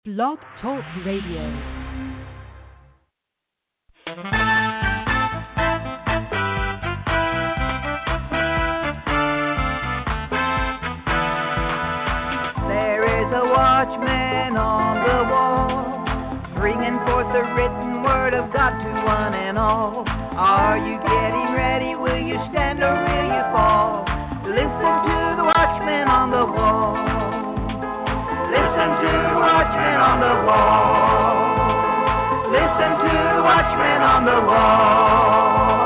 Blog Talk Radio. Watchman on the wall, bringing forth the written word of God to one and all. Are you getting ready? Will you stand or will you fall? Listen to the watchman on the wall. Listen to the watchman on the wall. Listen to the watchman on the wall.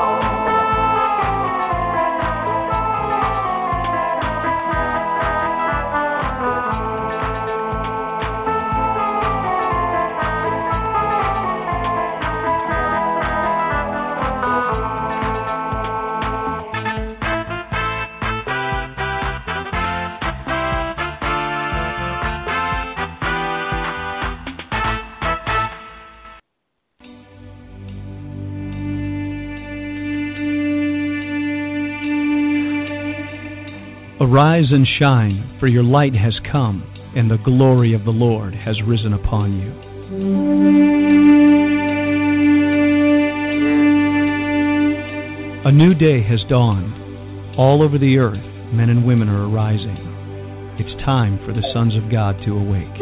Arise and shine, for your light has come, and the glory of the Lord has risen upon you. A new day has dawned. All over the earth, men and women are arising. It's time for the sons of God to awake.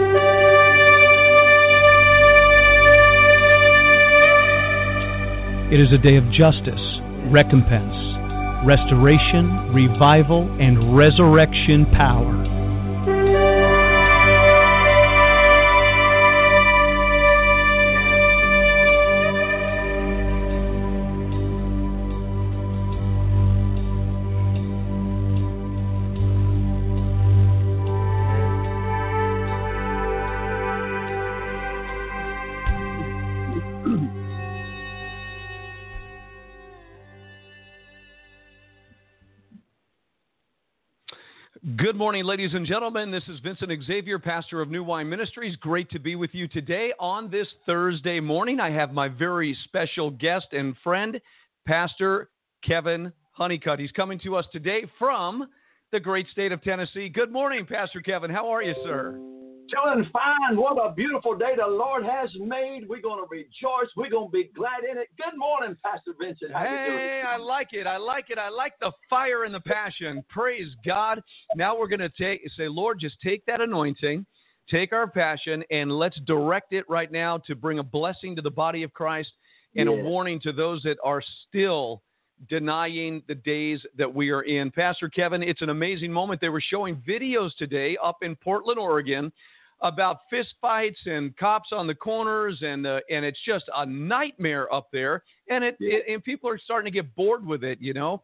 It is a day of justice, recompense, restoration, revival, and resurrection power. Good morning, ladies and gentlemen. This is Vincent Xavier, pastor of New Wine Ministries. Great to be with you today on this Thursday morning. I have my very special guest and friend, Pastor Kevin Honeycutt. He's coming to us today from the great state of Tennessee. Good morning, Pastor Kevin. How are you, sir? Doing fine. What a beautiful day the Lord has made. We're going to rejoice. We're going to be glad in it. Good morning, Pastor Vincent. How you doing? Hey, I like it. I like it. I like the fire and the passion. Praise God. Now we're going to say, Lord, just take that anointing, take our passion, and let's direct it right now to bring a blessing to the body of Christ and a warning to those that are still denying the days that we are in. Pastor Kevin, it's an amazing moment. They were showing videos today up in Portland, Oregon, about fist fights and cops on the corners, and it's just a nightmare up there. And and people are starting to get bored with it, you know.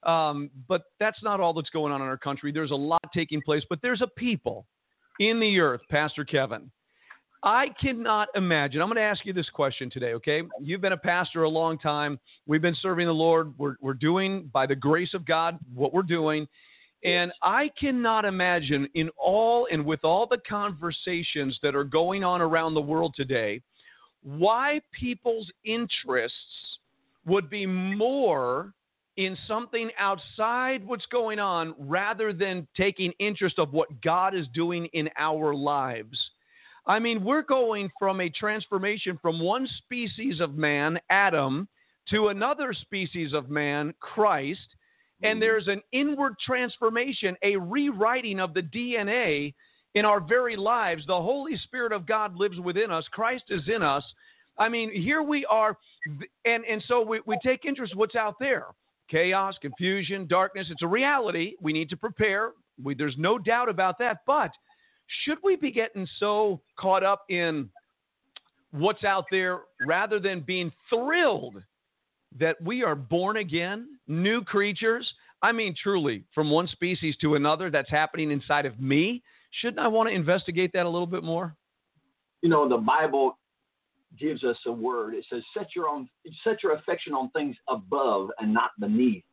But that's not all that's going on in our country. There's a lot taking place, but there's a people in the earth, Pastor Kevin. I cannot imagine. I'm going to ask you this question today, okay? You've been a pastor a long time. We've been serving the Lord. We're doing, by the grace of God, what we're doing. And I cannot imagine with all the conversations that are going on around the world today, why people's interests would be more in something outside what's going on rather than taking interest of what God is doing in our lives. I mean, we're going from a transformation from one species of man, Adam, to another species of man, Christ. And there's an inward transformation, a rewriting of the DNA in our very lives. The Holy Spirit of God lives within us. Christ is in us. I mean, here we are. And so we take interest in what's out there. Chaos, confusion, darkness. It's a reality. We need to prepare. There's no doubt about that. But should we be getting so caught up in what's out there rather than being thrilled that we are born again, new creatures? I mean, truly, from one species to another, that's happening inside of me. Shouldn't I want to investigate that a little bit more? You know, the Bible gives us a word. It says, set your affection on things above and not beneath.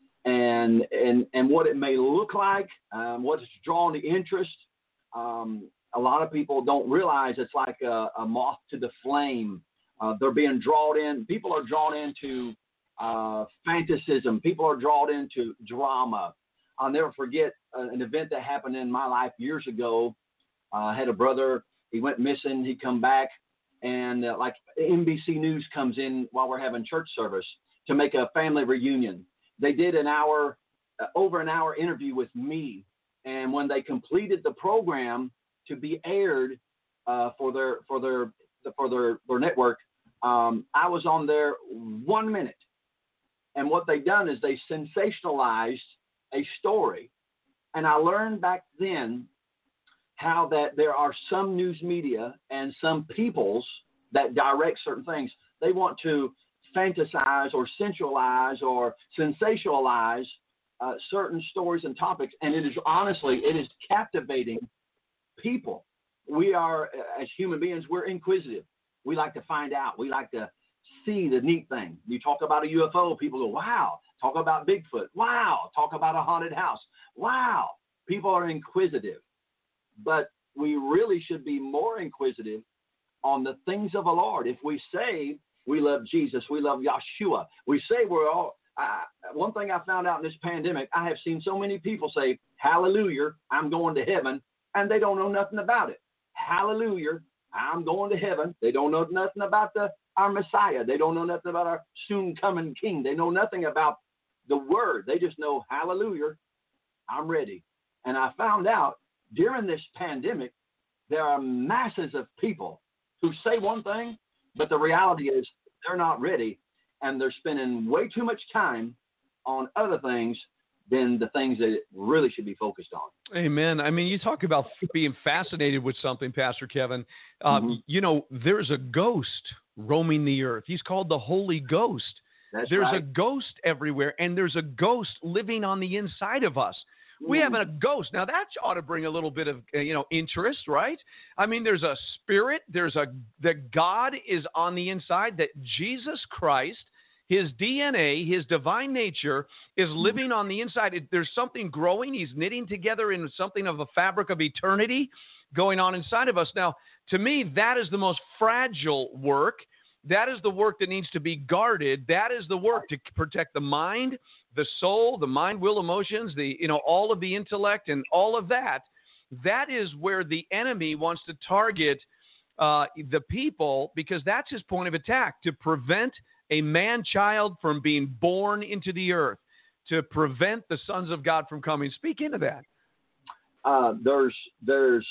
And what it may look like, what's drawing the interest. A lot of people don't realize it's like a moth to the flame. They're being drawn in. People are drawn into fantasism. People are drawn into drama. I'll never forget an event that happened in my life years ago. I had a brother He went missing. He come back, and like NBC News comes in while we're having church service to make a family reunion. They did over an hour interview with me, and when they completed the program to be aired for their network, I was on there 1 minute. And what they done is they sensationalized a story. And I learned back then how that there are some news media and some peoples that direct certain things. They want to fantasize or sensualize or sensationalize certain stories and topics. And it is captivating people. We are, as human beings, we're inquisitive. We like to find out. We like to see the neat thing. You talk about a UFO, people go, wow. Talk about Bigfoot. Wow. Talk about a haunted house. Wow. People are inquisitive. But we really should be more inquisitive on the things of the Lord. If we say we love Jesus, we love Yeshua, we say we're all, one thing I found out in this pandemic, I have seen so many people say, hallelujah, I'm going to heaven, and they don't know nothing about it. Hallelujah, I'm going to heaven. They don't know nothing about our Messiah. They don't know nothing about our soon coming King. They know nothing about the word. They just know, hallelujah, I'm ready. And I found out during this pandemic, there are masses of people who say one thing, but the reality is they're not ready, and they're spending way too much time on other things than the things that it really should be focused on. Amen. I mean, you talk about being fascinated with something, Pastor Kevin. You know, there's a ghost roaming the earth. He's called the Holy Ghost. There's right. A ghost everywhere, and there's a ghost living on the inside of us. We have a ghost. Now, that ought to bring a little bit of, interest, right? I mean, there's a spirit. That God is on the inside, that Jesus Christ, his DNA, his divine nature is living on the inside. There's something growing. He's knitting together in something of a fabric of eternity going on inside of us. Now, to me, that is the most fragile work. That is the work that needs to be guarded. That is the work to protect the mind, the soul, the mind, will, emotions, all of the intellect and all of that. That is where the enemy wants to target the people, because that's his point of attack, to prevent a man-child from being born into the earth, to prevent the sons of God from coming. Speak into that. There's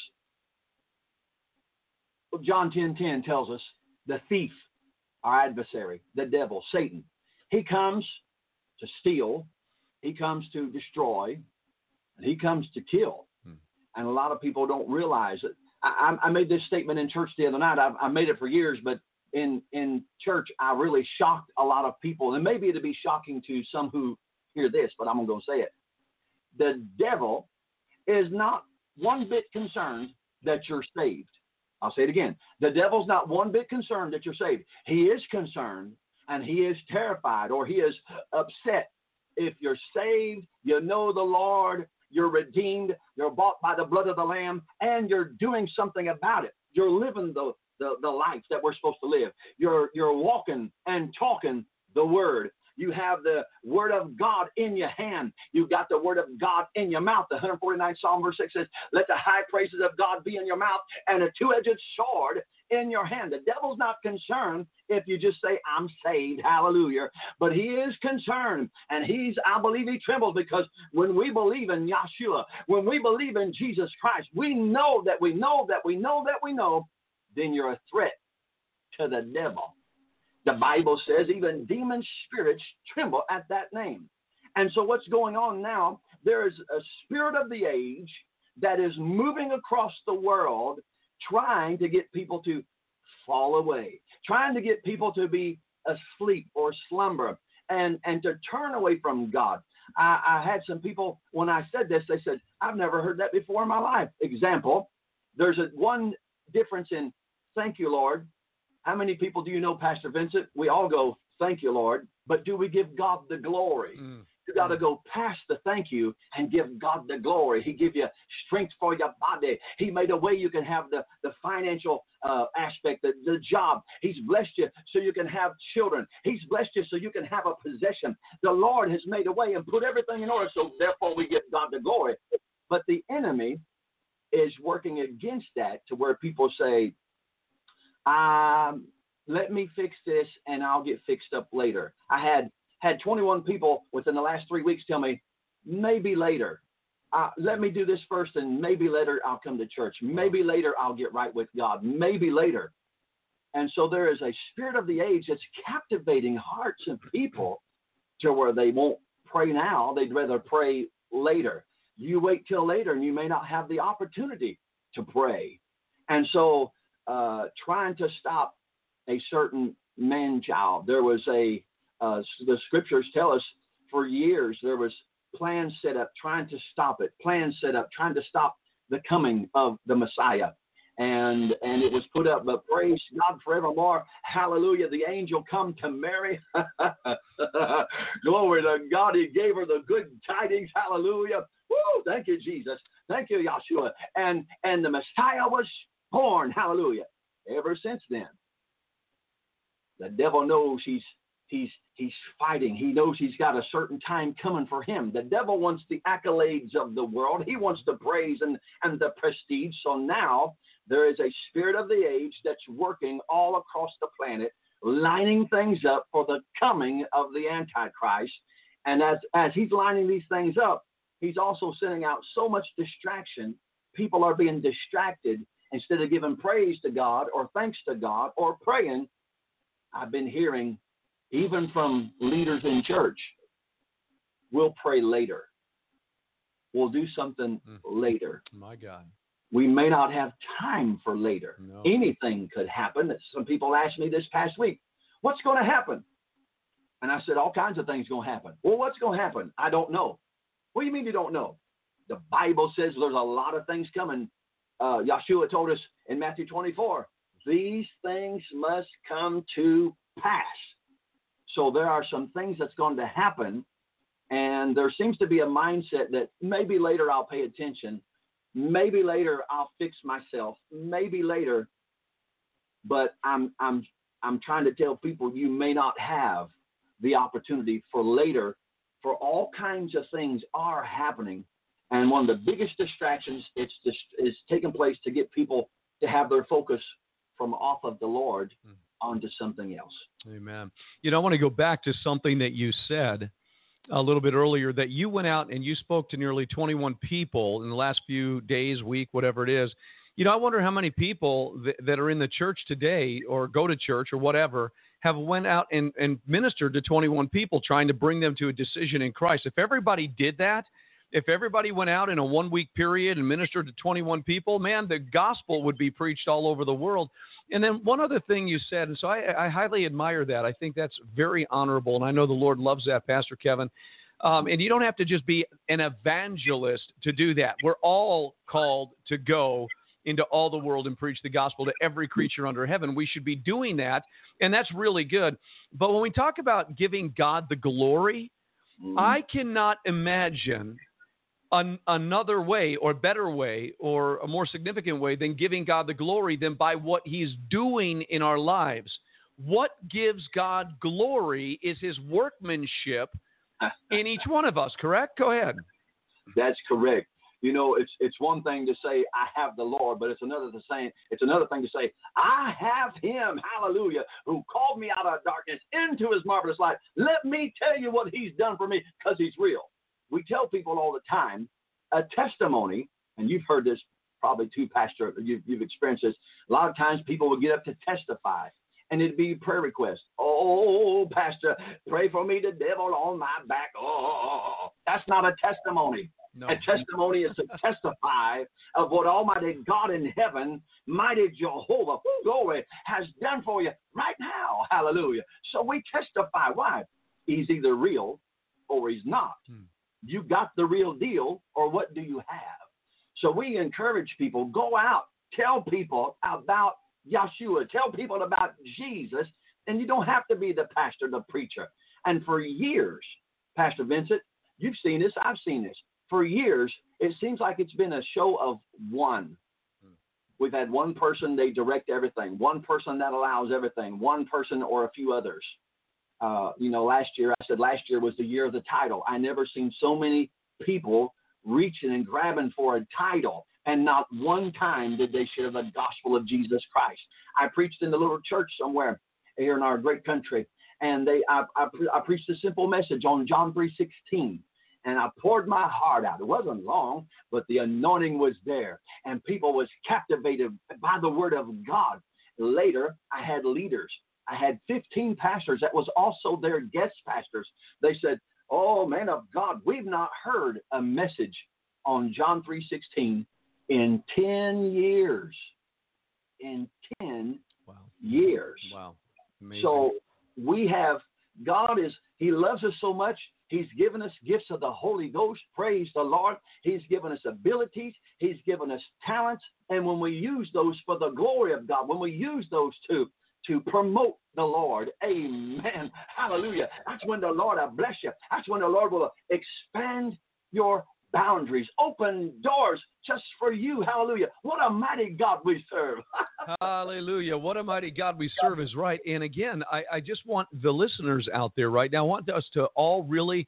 John 10:10 tells us the thief, our adversary, the devil, Satan, he comes to steal, he comes to destroy, and he comes to kill. And a lot of people don't realize it. I made this statement in church the other night. I made it for years, but in church, I really shocked a lot of people. And maybe it'll be shocking to some who hear this, but I'm going to say it. The devil is not one bit concerned that you're saved. I'll say it again. The devil's not one bit concerned that you're saved. He is concerned, and he is terrified, or he is upset. If you're saved, you know the Lord, you're redeemed, you're bought by the blood of the Lamb, and you're doing something about it. You're living the life that we're supposed to live. You're walking and talking the word. You have the word of God in your hand. You've got the word of God in your mouth. The 149th Psalm verse 6 says, let the high praises of God be in your mouth and a two-edged sword in your hand. The devil's not concerned if you just say, I'm saved, hallelujah. But he is concerned, and I believe he trembles, because when we believe in Yeshua, when we believe in Jesus Christ, we know that we know, then you're a threat to the devil. The Bible says even demon spirits tremble at that name. And so what's going on now, there is a spirit of the age that is moving across the world, trying to get people to fall away, trying to get people to be asleep or slumber, and to turn away from God. I had some people, when I said this, they said, I've never heard that before in my life. Example, there's one difference in thank you, Lord. How many people do you know, Pastor Vincent? We all go, thank you, Lord. But do we give God the glory? You got to go past the thank you and give God the glory. He give you strength for your body. He made a way you can have the financial aspect, the job. He's blessed you so you can have children. He's blessed you so you can have a possession. The Lord has made a way and put everything in order, so therefore we give God the glory. But the enemy is working against that to where people say, let me fix this and I'll get fixed up later. I had 21 people within the last 3 weeks tell me, maybe later. Let me do this first and maybe later I'll come to church. Maybe later I'll get right with God. Maybe later. And so there is a spirit of the age that's captivating hearts of people to where they won't pray now. They'd rather pray later. You wait till later and you may not have the opportunity to pray. And so trying to stop a certain man-child, there was the scriptures tell us for years there was plans set up trying to stop it, plans set up trying to stop the coming of the Messiah. And it was put up, but praise God forevermore. Hallelujah. The angel come to Mary. Glory to God. He gave her the good tidings. Hallelujah. Woo, thank you, Jesus. Thank you, Yeshua. And the Messiah was born. Hallelujah. Ever since then, the devil knows he's fighting. He knows he's got a certain time coming for him. The devil wants the accolades of the world. He wants the praise and the prestige. So now there is a spirit of the age that's working all across the planet, lining things up for the coming of the Antichrist. And as he's lining these things up, he's also sending out so much distraction. People are being distracted instead of giving praise to God or thanks to God or praying. I've been hearing even from leaders in church, we'll pray later. We'll do something later. My God. We may not have time for later. No. Anything could happen. Some people asked me this past week, what's going to happen? And I said, all kinds of things going to happen. Well, what's going to happen? I don't know. What do you mean you don't know? The Bible says there's a lot of things coming. Yeshua told us in Matthew 24, these things must come to pass. So there are some things that's going to happen, and there seems to be a mindset that maybe later I'll pay attention, maybe later I'll fix myself, maybe later. But I'm trying to tell people you may not have the opportunity for later, for all kinds of things are happening, and one of the biggest distractions is taking place to get people to have their focus from off of the Lord onto something else. Amen. I want to go back to something that you said a little bit earlier, that you went out and you spoke to nearly 21 people in the last few days, week, whatever it is. I wonder how many people that are in the church today or go to church or whatever have went out and ministered to 21 people, trying to bring them to a decision in Christ. If everybody did that, if everybody went out in a 1 week period and ministered to 21 people, man, the gospel would be preached all over the world. And then one other thing you said, and so I highly admire that. I think that's very honorable, and I know the Lord loves that, Pastor Kevin. And you don't have to just be an evangelist to do that. We're all called to go into all the world and preach the gospel to every creature under heaven. We should be doing that, and that's really good. But when we talk about giving God the glory, I cannot imagine another way or better way or a more significant way than giving God the glory than by what he's doing in our lives. What gives God glory is his workmanship in each one of us, correct? Go ahead. That's correct. It's one thing to say I have the Lord, but it's another thing to say I have him, hallelujah, who called me out of darkness into his marvelous light. Let me tell you what he's done for me, because he's real. We tell people all the time, a testimony, and you've heard this probably too, Pastor, you've experienced this. A lot of times people will get up to testify, and it'd be prayer requests. Oh, Pastor, pray for me, the devil on my back. Oh, that's not a testimony. No. A testimony is to testify of what Almighty God in heaven, mighty Jehovah, glory, has done for you right now. Hallelujah. So we testify. Why? He's either real or he's not. You got the real deal, or what do you have? So we encourage people, go out, tell people about Yeshua, tell people about Jesus, and you don't have to be the pastor, the preacher. And for years, Pastor Vincent, you've seen this, I've seen this. For years, it seems like it's been a show of one. We've had one person, they direct everything, one person that allows everything, one person or a few others. Last year was the year of the title. I never seen so many people reaching and grabbing for a title. and not one time did they share the gospel of Jesus Christ. I preached in the little church somewhere here in our great country, and I preached a simple message on John 3:16, and I poured my heart out. It wasn't long, but the anointing was there, and people was captivated by the word of God. Later, I had leaders. I had 15 pastors that was also their guest pastors. They said, "Oh, man of God, we've not heard a message on John 3:16 in 10 years." In 10 years. Wow. Amazing. So we have, He loves us so much. He's given us gifts of the Holy Ghost. Praise the Lord. He's given us abilities. He's given us talents. And when we use those for the glory of God, when we use those to promote the Lord, amen, hallelujah, that's when the Lord will bless you. That's when the Lord will expand your boundaries, open doors just for you. Hallelujah. What a mighty God we serve. Hallelujah. What a mighty God we serve is right. And again, I just want the listeners out there right now, I want us to all really,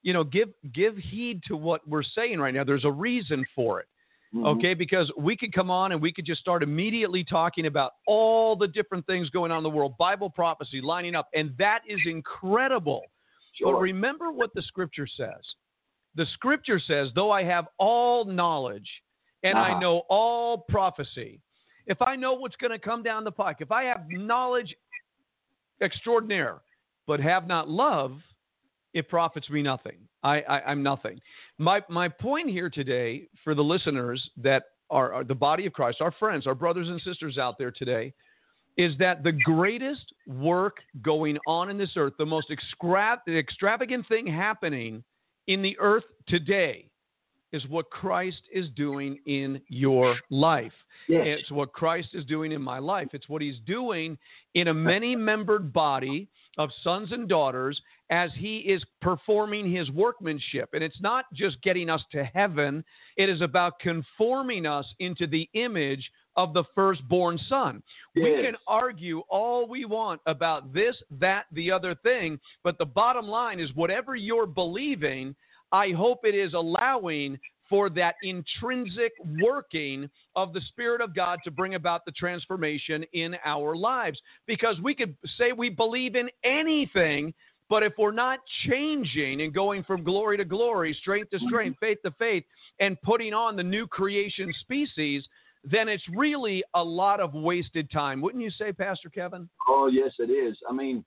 give heed to what we're saying right now. There's a reason for it. Okay, because we could come on and we could just start immediately talking about all the different things going on in the world, Bible prophecy lining up, and that is incredible. Sure. But remember what the Scripture says. The Scripture says, though I have all knowledge and I know all prophecy, if I know what's going to come down the pike, if I have knowledge extraordinaire, but have not love, it profits me nothing. I'm nothing. My point here today for the listeners that are the body of Christ, our friends, our brothers and sisters out there today, is that the greatest work going on in this earth, the most extravagant thing happening in the earth today is what Christ is doing in your life. Yes. It's what Christ is doing in my life. It's what he's doing in a many-membered body of sons and daughters as he is performing his workmanship. And it's not just getting us to heaven. It is about conforming us into the image of the firstborn son. Yes. We can argue all we want about this, that, the other thing, but the bottom line is whatever you're believing, I hope it is allowing for that intrinsic working of the Spirit of God to bring about the transformation in our lives. Because we could say we believe in anything, but if we're not changing and going from glory to glory, strength to strength, faith to faith, and putting on the new creation species, then it's really a lot of wasted time. Wouldn't you say, Pastor Kevin? Oh, yes, it is. I mean,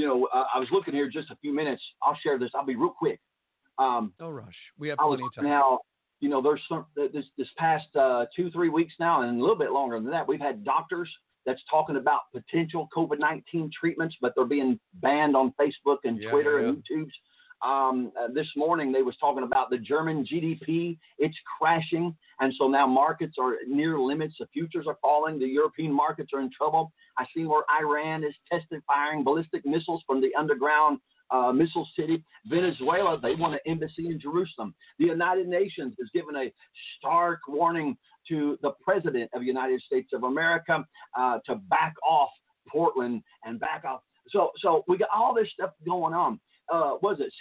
I was looking here just a few minutes. I'll share this. I'll be real quick. No rush. We have plenty of time. Now, there's this past 2-3 weeks now, and a little bit longer than that, we've had doctors that's talking about potential COVID-19 treatments, but they're being banned on Facebook and Twitter and YouTube's. This morning they was talking about the German GDP. It's crashing, and so now markets are near limits. The futures are falling. The European markets are in trouble. I seen where Iran is testing firing ballistic missiles from the underground missile city. Venezuela, they want an embassy in Jerusalem. The United Nations has given a stark warning to the President of the United States of America to back off Portland and back off. So we got all this stuff going on. Was it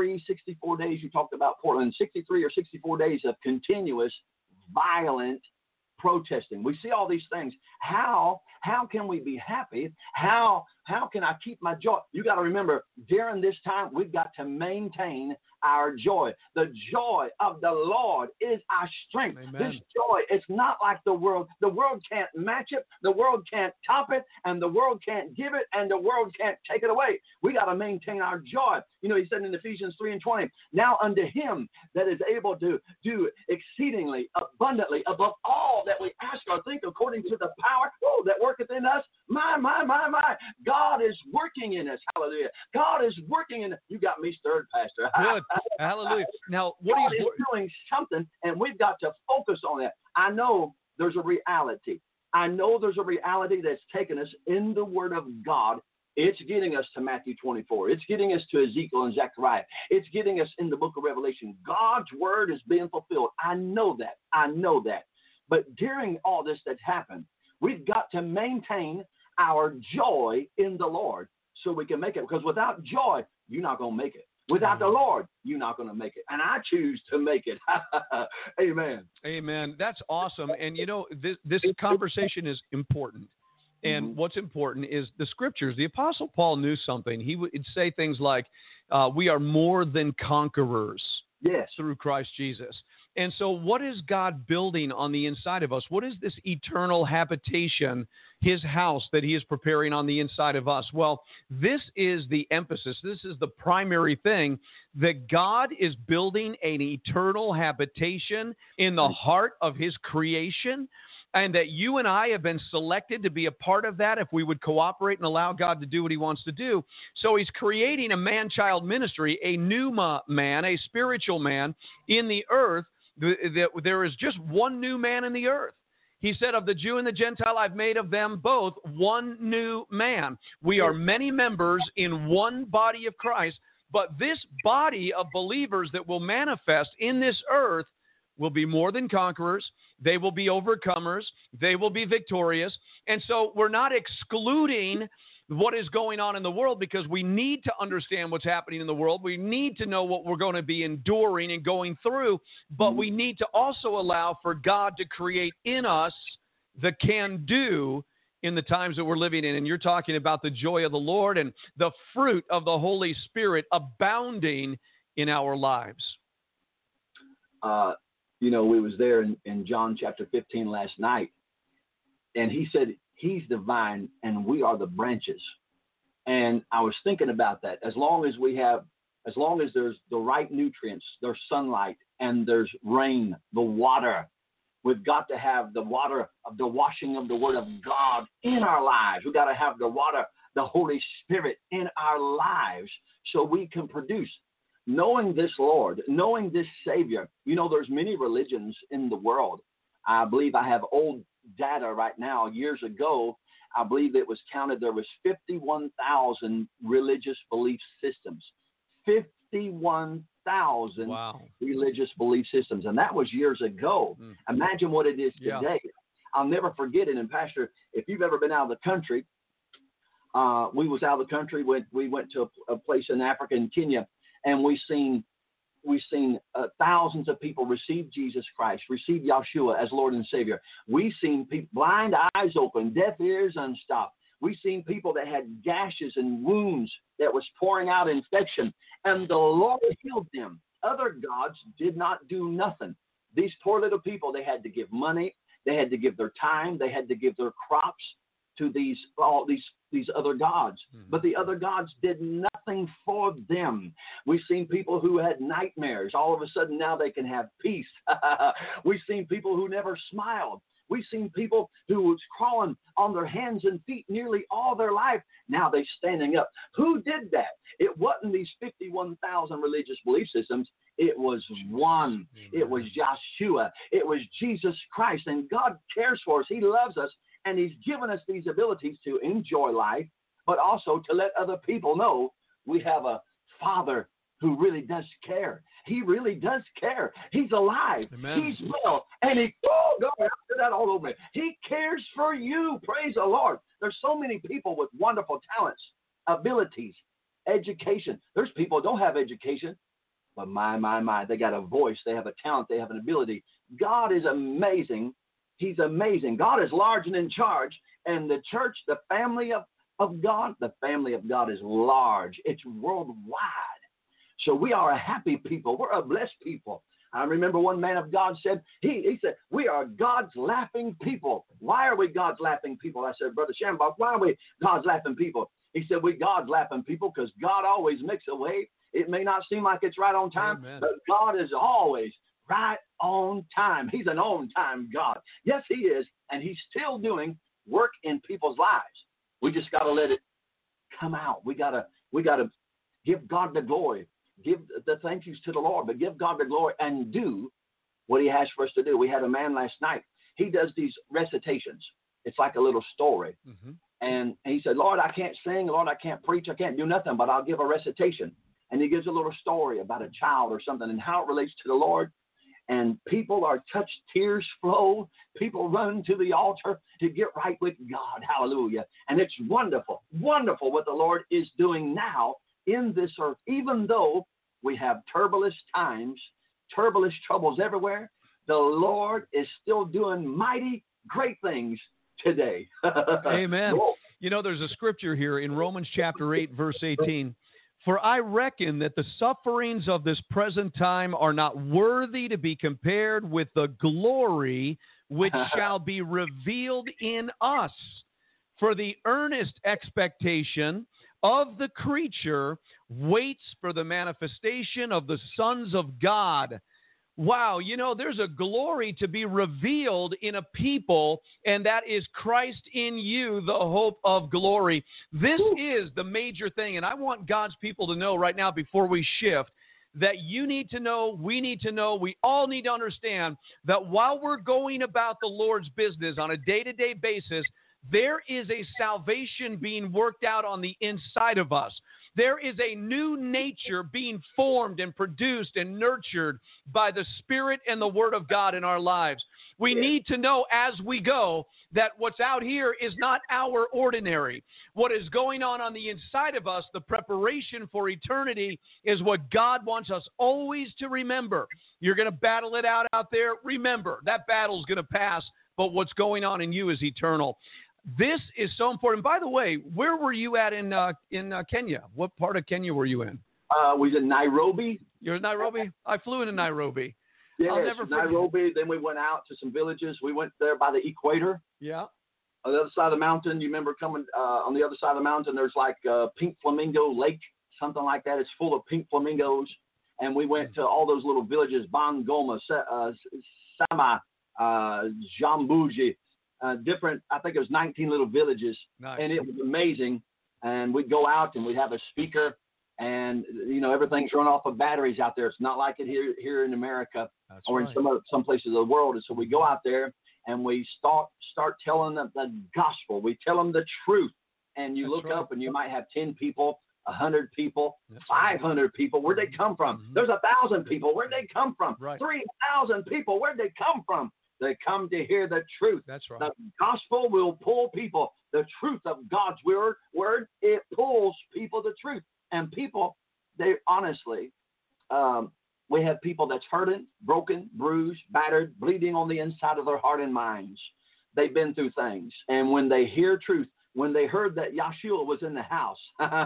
64 days you talked about Portland, 63 or 64 days of continuous violent protesting. We see all these things. How can we be happy? How can I keep my joy? You got to remember, during this time, we've got to maintain our joy. The joy of the Lord is our strength. Amen. This joy, it's not like the world. The world can't match it. The world can't top it, and the world can't give it, and the world can't take it away. We got to maintain our joy. He said in Ephesians 3:20, now unto him that is able to do exceedingly abundantly above all that we ask or think, according to the power that worketh in us. My. God is working in us. Hallelujah. God is working in us. You got me stirred, Pastor. Good. Hallelujah. Now, God is doing something, and we've got to focus on that. I know there's a reality. I know there's a reality that's taken us in the Word of God. It's getting us to Matthew 24. It's getting us to Ezekiel and Zechariah. It's getting us in the book of Revelation. God's Word is being fulfilled. I know that. But during all this that's happened, we've got to maintain our joy in the Lord so we can make it. Because without joy, you're not going to make it. Without the Lord, you're not going to make it. And I choose to make it. Amen. Amen. That's awesome. And, this conversation is important. And what's important is the scriptures. The Apostle Paul knew something. He would say things like, we are more than conquerors through Christ Jesus. And so what is God building on the inside of us? What is this eternal habitation, his house that he is preparing on the inside of us? Well, this is the emphasis. This is the primary thing, that God is building an eternal habitation in the heart of his creation, and that you and I have been selected to be a part of that if we would cooperate and allow God to do what he wants to do. So he's creating a man-child ministry, a pneuma man, a spiritual man in the earth. There is just one new man in the earth. He said, of the Jew and the Gentile, I've made of them both one new man. We are many members in one body of Christ, but this body of believers that will manifest in this earth will be more than conquerors. They will be overcomers. They will be victorious. And so we're not excluding what is going on in the world, because we need to understand what's happening in the world. We need to know what we're going to be enduring and going through, but we need to also allow for God to create in us the can-do in the times that we're living in. And you're talking about the joy of the Lord and the fruit of the Holy Spirit abounding in our lives. We was there in John chapter 15 last night, and he said, he's the vine and we are the branches. And I was thinking about that. As long as there's the right nutrients, there's sunlight and there's rain, the water, we've got to have the water of the washing of the Word of God in our lives. We've got to have the water, the Holy Spirit in our lives so we can produce. Knowing this Lord, knowing this Savior, there's many religions in the world. I believe I have old data right now. Years ago, I believe it was counted, there was 51,000 religious belief systems. 51,000 religious belief systems. And that was years ago. Imagine what it is today. I'll never forget it. And Pastor, if you've ever been out of the country, we was out of the country. We went to a place in Africa, in Kenya, and we've seen thousands of people receive Jesus Christ, receive Yeshua as Lord and Savior. We've seen people, blind eyes open, deaf ears unstopped. We've seen people that had gashes and wounds that was pouring out infection, and the Lord healed them. Other gods did not do nothing. These poor little people, they had to give money, they had to give their time, they had to give their crops to these other gods. But the other gods did nothing for them. We've seen people who had nightmares. All of a sudden now they can have peace. We've seen people who never smiled. We've seen people who was crawling on their hands and feet nearly all their life. Now they're standing up. Who did that? It wasn't these 51,000 religious belief systems. It was one. It was Yeshua. It was Jesus Christ. And God cares for us. He loves us. And he's given us these abilities to enjoy life, but also to let other people know we have a Father who really does care. He really does care. He's alive. Amen. He's well. And God, I did that all over me. He cares for you. Praise the Lord. There's so many people with wonderful talents, abilities, education. There's people who don't have education, but my, they got a voice. They have a talent. They have an ability. God is amazing. He's amazing. God is large and in charge. And the church, the family of God, the family of God is large. It's worldwide. So we are a happy people. We're a blessed people. I remember one man of God said, he said, we are God's laughing people. Why are we God's laughing people? I said, Brother Shambach, why are we God's laughing people? He said, we God's laughing people because God always makes a way. It may not seem like it's right on time, Amen. but God is always right on time. He's an on-time God. Yes, he is, and he's still doing work in people's lives. We just got to let it come out. We got to give God the glory. Give the thank yous to the Lord, but give God the glory and do what he has for us to do. We had a man last night. He does these recitations. It's like a little story. And he said, Lord, I can't sing. Lord, I can't preach. I can't do nothing, but I'll give a recitation. And he gives a little story about a child or something and how it relates to the Lord. And people are touched, tears flow. People run to the altar to get right with God. Hallelujah. And it's wonderful, wonderful what the Lord is doing now in this earth, even though We have turbulent times, turbulent troubles everywhere. The Lord is still doing mighty great things today. Amen. You know, there's a scripture here in Romans chapter 8, verse 18. For I reckon that the sufferings of this present time are not worthy to be compared with the glory which shall be revealed in us. For the earnest expectation of the creature waits for the manifestation of the sons of God. Wow, you know, there's a glory to be revealed in a people, and that is Christ in you, the hope of glory. This is the major thing, and I want God's people to know right now before we shift that you need to know, we need to know, we all need to understand that while we're going about the Lord's business on a day-to-day basis, there is a salvation being worked out on the inside of us. There is a new nature being formed and produced and nurtured by the Spirit and the Word of God in our lives. We need to know as we go that what's out here is not our ordinary. What is going on the inside of us, the preparation for eternity, is what God wants us always to remember. You're going to battle it out there. Remember, that battle's going to pass, but what's going on in you is eternal. This is so important. By the way, where were you at in Kenya? What part of Kenya were you in? We was in Nairobi. You're in Nairobi? I flew into Nairobi. Yes, I'll never forget. Nairobi. Then we went out to some villages. We went there by the equator. Yeah. On the other side of the mountain, you remember coming on the other side of the mountain, there's like a pink flamingo lake, something like that. It's full of pink flamingos. And we went to all those little villages, Bangoma, Sama, Jambuji. Different, I think it was 19 little villages, nice. And it was amazing. And we'd go out and we'd have a speaker, and you know everything's run off of batteries out there. It's not like it here in America. That's or right. In some places of the world. And so we go out there and we start telling them the gospel. We tell them the truth. And you look up and you might have 10 people, 100 people, 500 people. Where'd they come from? Mm-hmm. There's 1,000 people. Where'd they come from? Right. 3,000 people. Where'd they come from? They come to hear the truth. That's right. The gospel will pull people. The truth of God's word, it pulls people to truth. And people, they honestly, we have people that's hurting, broken, bruised, battered, bleeding on the inside of their heart and minds. They've been through things. And when they hear truth, when they heard that Yeshua was in the house,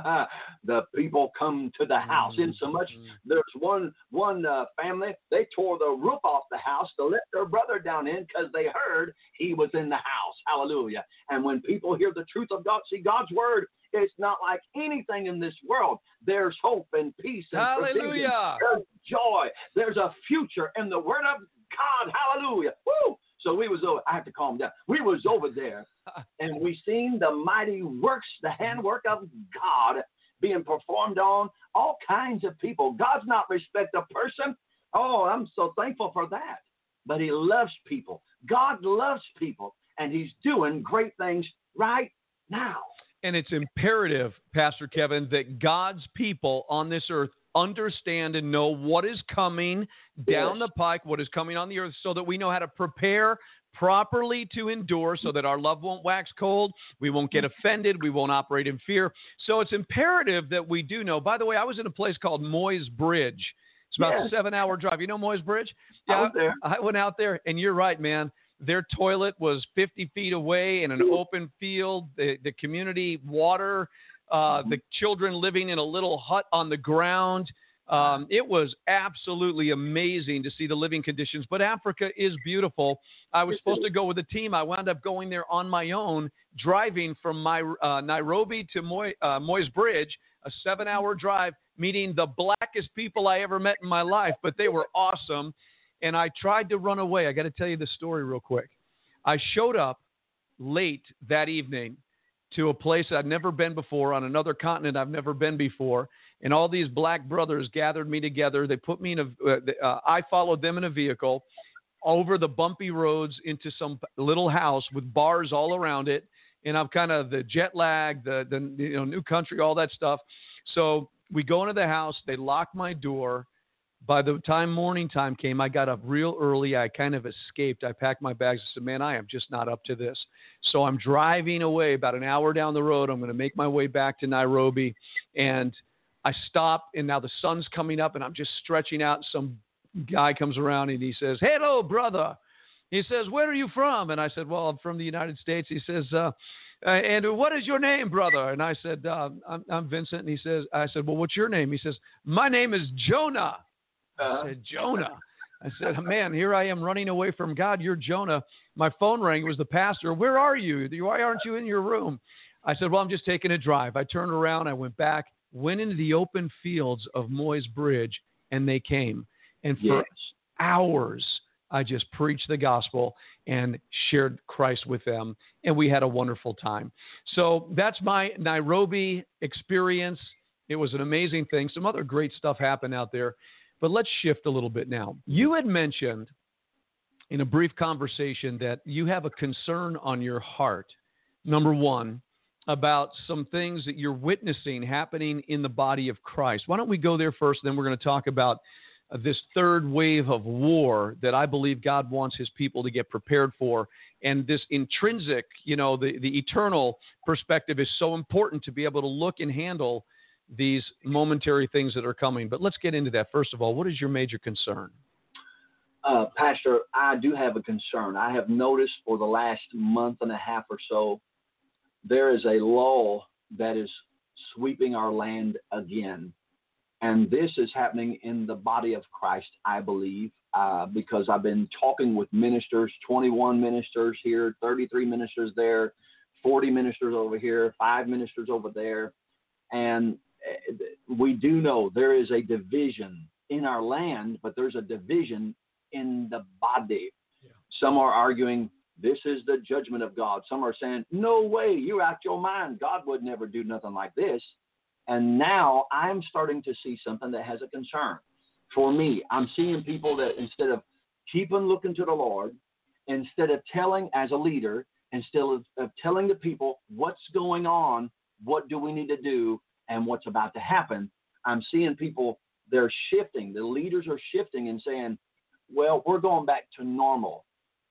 the people come to the house. In so much, there's one family, they tore the roof off the house to let their brother down in because they heard he was in the house. Hallelujah. And when people hear the truth of God, see, God's word, it's not like anything in this world. There's hope and peace and hallelujah. There's joy. There's a future in the word of God. Hallelujah. Woo! So we was over. I have to calm down. We was over there, and we seen the mighty works, the handwork of God being performed on all kinds of people. God's not respect a person. Oh, I'm so thankful for that. But he loves people. God loves people, and he's doing great things right now. And it's imperative, Pastor Kevin, that God's people on this earth understand and know what is coming down the pike, what is coming on the earth, so that we know how to prepare properly to endure, so that our love won't wax cold, we won't get offended, we won't operate in fear. So it's imperative that we do know. By the way, I was in a place called Moyes Bridge. It's about a 7-hour drive. You know Moyes Bridge? Yeah, I was there. I went out there, and you're right, man. Their toilet was 50 feet away in an open field. The community water, the children living in a little hut on the ground. It was absolutely amazing to see the living conditions. But Africa is beautiful. I was supposed to go with a team. I wound up going there on my own, driving from Nairobi to Moyes Bridge, a 7-hour drive, meeting the blackest people I ever met in my life. But they were awesome. And I tried to run away. I got to tell you the story real quick. I showed up late that evening to a place I'd never been before, on another continent I've never been before, and all these black brothers gathered me together. They put me in I followed them in a vehicle over the bumpy roads into some little house with bars all around it, and I'm kind of the jet lag, the new country, all that stuff. So we go into the house. They lock my door. By the time morning time came, I got up real early. I kind of escaped. I packed my bags and said, man, I am just not up to this. So I'm driving away about an hour down the road. I'm going to make my way back to Nairobi. And I stop, and now the sun's coming up, and I'm just stretching out. Some guy comes around, and he says, "Hello, brother." He says, "Where are you from?" And I said, "Well, I'm from the United States." He says, "And what is your name, brother?" And I said, I'm Vincent. And I said, "Well, what's your name?" He says, "My name is Jonah." I said, "Jonah." I said, "Man, here I am running away from God. You're Jonah." My phone rang. It was the pastor. "Where are you? Why aren't you in your room?" I said, "Well, I'm just taking a drive." I turned around. I went back, went into the open fields of Moyes Bridge, and they came. And for hours, I just preached the gospel and shared Christ with them, and we had a wonderful time. So that's my Nairobi experience. It was an amazing thing. Some other great stuff happened out there, but let's shift a little bit now. You had mentioned in a brief conversation that you have a concern on your heart, number one, about some things that you're witnessing happening in the body of Christ. Why don't we go there first, then we're going to talk about this third wave of war that I believe God wants his people to get prepared for. And this intrinsic, the eternal perspective is so important to be able to look and handle these momentary things that are coming. But let's get into that. First of all, what is your major concern? Pastor, I do have a concern. I have noticed for the last month and a half or so, there is a lull that is sweeping our land again. And this is happening in the body of Christ, I believe, because I've been talking with ministers, 21 ministers here, 33 ministers there, 40 ministers over here, 5 ministers over there. And we do know there is a division in our land, but there's a division in the body. Yeah. Some are arguing this is the judgment of God. Some are saying, no way, you're out your mind. God would never do nothing like this. And now I'm starting to see something that has a concern. For me, I'm seeing people that instead of keeping looking to the Lord, instead of telling as a leader, instead of telling the people what's going on, what do we need to do, and what's about to happen, I'm seeing people, they're shifting. The leaders are shifting and saying, well, we're going back to normal.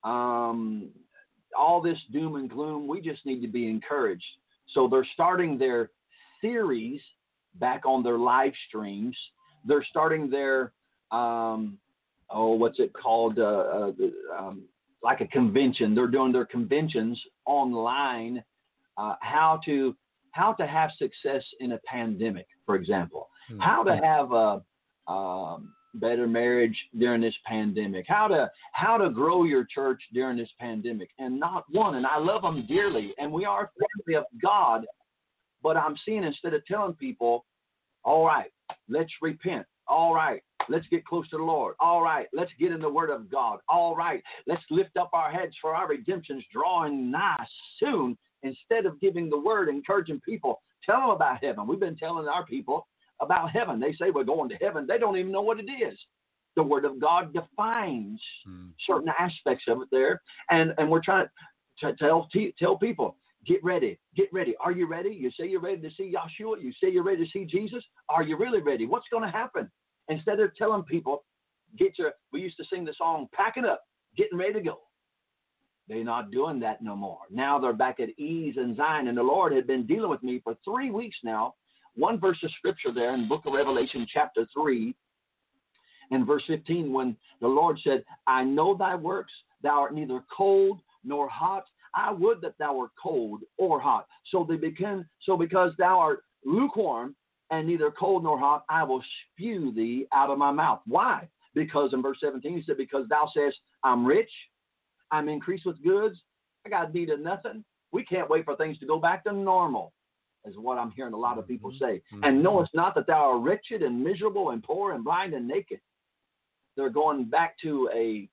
All this doom and gloom, we just need to be encouraged. So they're starting their series back on their live streams. They're starting their what's it called, like a convention. They're doing their conventions online. How to have success in a pandemic, for example. How to have a better marriage during this pandemic. How to grow your church during this pandemic. And not one, and I love them dearly, and we are family of God. But I'm seeing, instead of telling people, all right, let's repent. All right, let's get close to the Lord. All right, let's get in the Word of God. All right, let's lift up our heads, for our redemption's drawing nigh soon. Instead of giving the Word, encouraging people, tell them about heaven. We've been telling our people about heaven. They say we're going to heaven. They don't even know what it is. The Word of God defines certain aspects of it there. And we're trying to tell people, get ready. Get ready. Are you ready? You say you're ready to see Yahshua. You say you're ready to see Jesus. Are you really ready? What's going to happen? Instead of telling people, we used to sing the song, packing up, getting ready to go. They're not doing that no more. Now they're back at ease in Zion. And the Lord had been dealing with me for 3 weeks now. One verse of scripture there in the book of Revelation, chapter 3, and verse 15, when the Lord said, I know thy works. Thou art neither cold nor hot. I would that thou wert cold or hot. So because thou art lukewarm and neither cold nor hot, I will spew thee out of my mouth. Why? Because in verse 17, he said, because thou sayest, I'm rich, I'm increased with goods, I got need of nothing. We can't wait for things to go back to normal, is what I'm hearing a lot of people say. And knowest not that thou art wretched and miserable and poor and blind and naked. They're going back to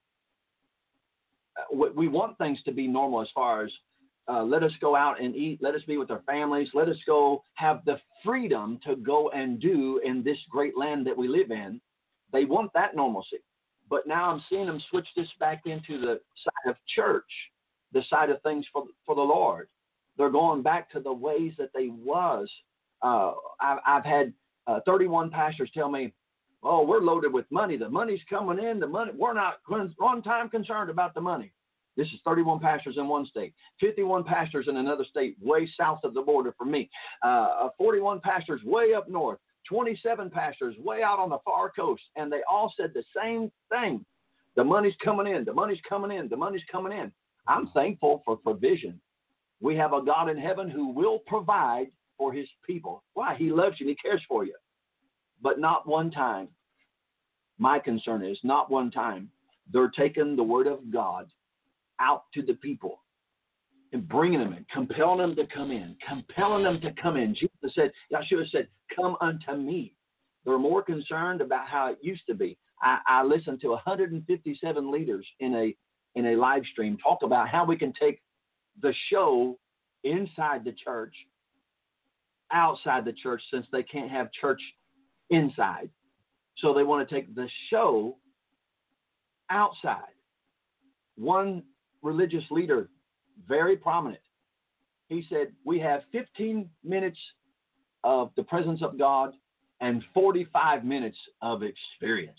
we want things to be normal as far as let us go out and eat. Let us be with our families. Let us go have the freedom to go and do in this great land that we live in. They want that normalcy. But now I'm seeing them switch this back into the side of church, the side of things for the Lord. They're going back to the ways that they was. I've had 31 pastors tell me, oh, we're loaded with money. The money's coming in. The money, we're not one time concerned about the money. This is 31 pastors in one state, 51 pastors in another state, way south of the border from me, 41 pastors way up north, 27 pastors way out on the far coast, and they all said the same thing. The money's coming in. The money's coming in. The money's coming in. I'm thankful for provision. We have a God in heaven who will provide for his people. Why? He loves you and he cares for you. But not one time. My concern is not one time they're taking the word of God out to the people and bringing them in, compelling them to come in, compelling them to come in. Jesus said, Yeshua said, come unto me. They're more concerned about how it used to be. I listened to 157 leaders in a live stream talk about how we can take the show inside the church, outside the church, since they can't have church inside. So they want to take the show outside. One religious leader, very prominent, he said, we have 15 minutes of the presence of God and 45 minutes of experience.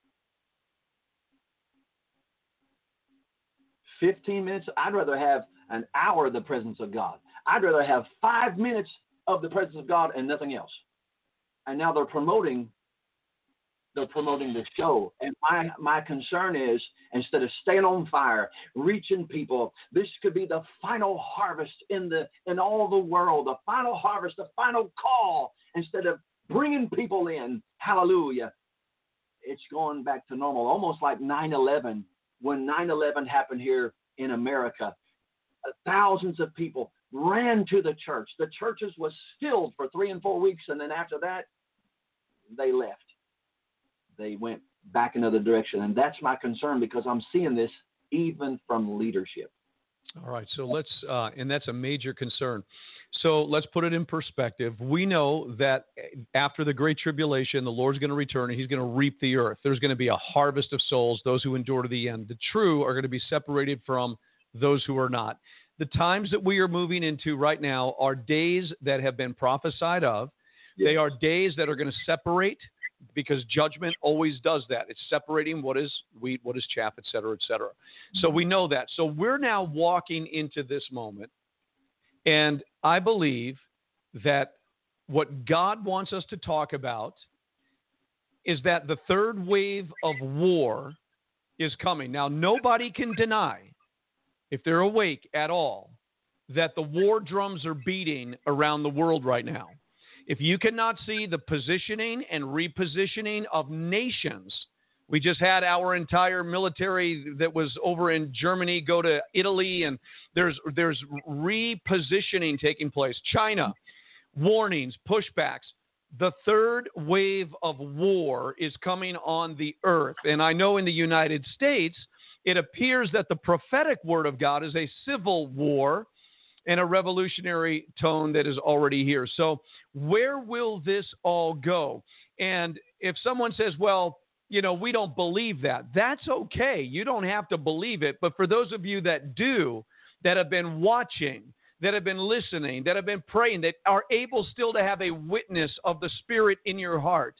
15 minutes, I'd rather have an hour of the presence of God. I'd rather have 5 minutes of the presence of God and nothing else. And now they're promoting the show. And my concern is, instead of staying on fire, reaching people, this could be the final harvest in all the world, the final harvest, the final call. Instead of bringing people in, hallelujah, it's going back to normal, almost like 9/11. When 9/11 happened here in America, thousands of people ran to the church. The churches was filled for 3 and 4 weeks, and then after that, they left. They went back another direction, and that's my concern, because I'm seeing this even from leadership. All right, so let's, and that's a major concern. So let's put it in perspective. We know that after the Great Tribulation, the Lord's going to return and he's going to reap the earth. There's going to be a harvest of souls, those who endure to the end. The true are going to be separated from those who are not. The times that we are moving into right now are days that have been prophesied of. Yes. They are days that are going to separate, because judgment always does that. It's separating what is wheat, what is chaff, et cetera, et cetera. So we know that. So we're now walking into this moment, and I believe that what God wants us to talk about is that the third wave of war is coming. Now, nobody can deny, if they're awake at all, that the war drums are beating around the world right now. If you cannot see the positioning and repositioning of nations, we just had our entire military that was over in Germany go to Italy, and there's repositioning taking place. China, warnings, pushbacks. The third wave of war is coming on the earth. And I know in the United States, it appears that the prophetic word of God is a civil war and a revolutionary tone that is already here. So where will this all go? And if someone says, well, you know, we don't believe that, that's okay. You don't have to believe it. But for those of you that do, that have been watching, that have been listening, that have been praying, that are able still to have a witness of the Spirit in your heart,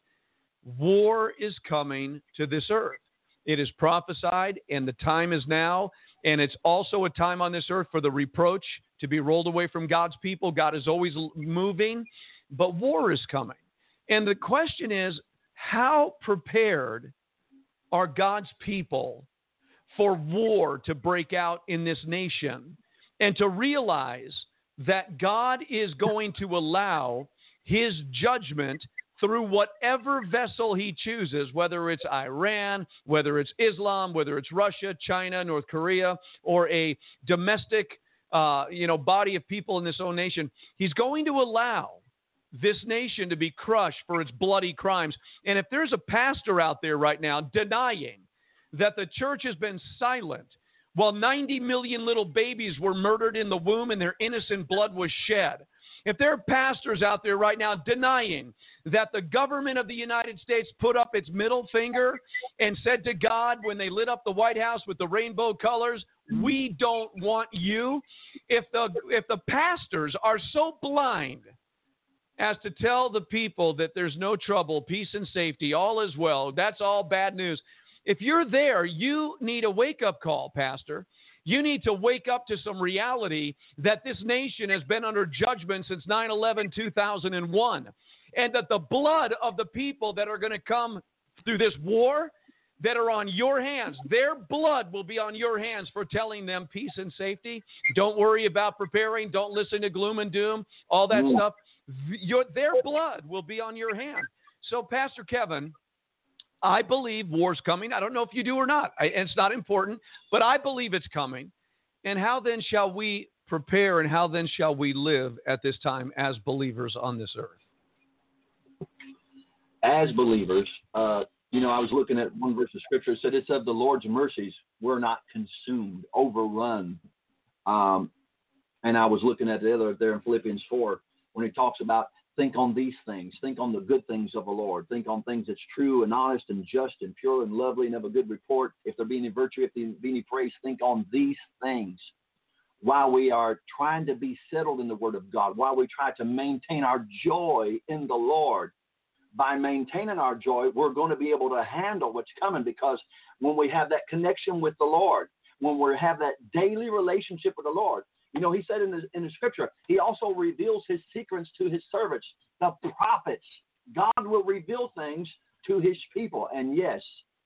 war is coming to this earth. It is prophesied, and the time is now. And it's also a time on this earth for the reproach to be rolled away from God's people. God is always moving, but war is coming. And the question is, how prepared are God's people for war to break out in this nation, and to realize that God is going to allow his judgment through whatever vessel he chooses, whether it's Iran, whether it's Islam, whether it's Russia, China, North Korea, or a domestic, body of people in this own nation. He's going to allow this nation to be crushed for its bloody crimes. And if there's a pastor out there right now denying that the church has been silent while 90 million little babies were murdered in the womb and their innocent blood was shed, if there are pastors out there right now denying that the government of the United States put up its middle finger and said to God when they lit up the White House with the rainbow colors, we don't want you. If the pastors are so blind as to tell the people that there's no trouble, peace and safety, all is well, that's all bad news. If you're there, you need a wake-up call, Pastor. You need to wake up to some reality that this nation has been under judgment since 9/11, 2001. and that the blood of the people that are going to come through this war that are on your hands, their blood will be on your hands for telling them peace and safety. Don't worry about preparing. Don't listen to gloom and doom, all that stuff. Their blood will be on your hand. So, Pastor Kevin, I believe war's coming. I don't know if you do or not. It's not important, but I believe it's coming. And how then shall we prepare, and how then shall we live at this time as believers on this earth? As believers, I was looking at one verse of Scripture. It said, it's of the Lord's mercies we're not consumed, overrun. And I was looking at the other there in Philippians 4 when he talks about think on these things. Think on the good things of the Lord. Think on things that's true and honest and just and pure and lovely and of a good report. If there be any virtue, if there be any praise, think on these things. While we are trying to be settled in the Word of God, while we try to maintain our joy in the Lord, by maintaining our joy, we're going to be able to handle what's coming, because when we have that connection with the Lord, when we have that daily relationship with the Lord, he said in the Scripture, he also reveals his secrets to his servants, the prophets. God will reveal things to his people. And yes,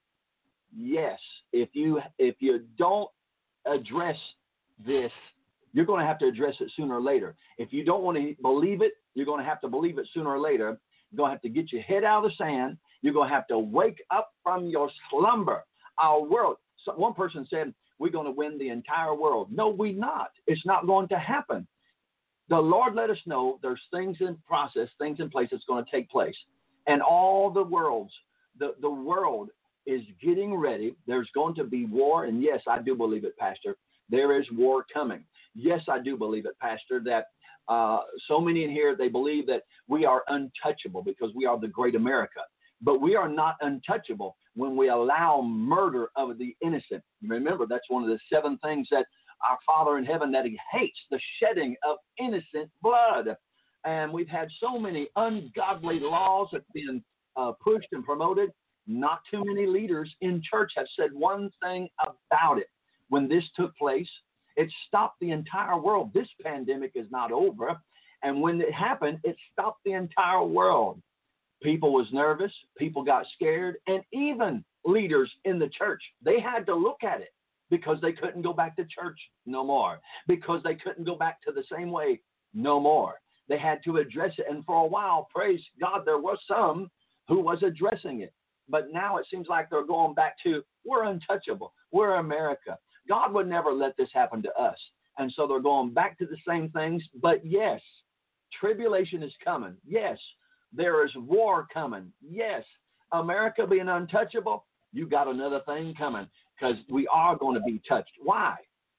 if you don't address this, you're going to have to address it sooner or later. If you don't want to believe it, you're going to have to believe it sooner or later. You're going to have to get your head out of the sand. You're going to have to wake up from your slumber. Our world. So one person said, we're going to win the entire world. No, we're not. It's not going to happen. The Lord let us know there's things in process, things in place that's going to take place. And all the world is getting ready. There's going to be war. And yes, I do believe it, Pastor. There is war coming. Yes, I do believe it, Pastor, that so many in here, they believe that we are untouchable because we are the great America. But we are not untouchable when we allow murder of the innocent. Remember, that's one of the 7 things that our Father in heaven, that he hates, the shedding of innocent blood. And we've had so many ungodly laws that have been pushed and promoted. Not too many leaders in church have said one thing about it. When this took place, it stopped the entire world. This pandemic is not over. And when it happened, it stopped the entire world. People was nervous. People got scared. And even leaders in the church, they had to look at it because they couldn't go back to church no more, because they couldn't go back to the same way no more. They had to address it. And for a while, praise God, there was some who was addressing it. But now it seems like they're going back to, we're untouchable. We're America. God would never let this happen to us. And so they're going back to the same things. But yes, tribulation is coming. Yes, there is war coming. Yes, America being untouchable, you got another thing coming, because we are going to be touched. Why?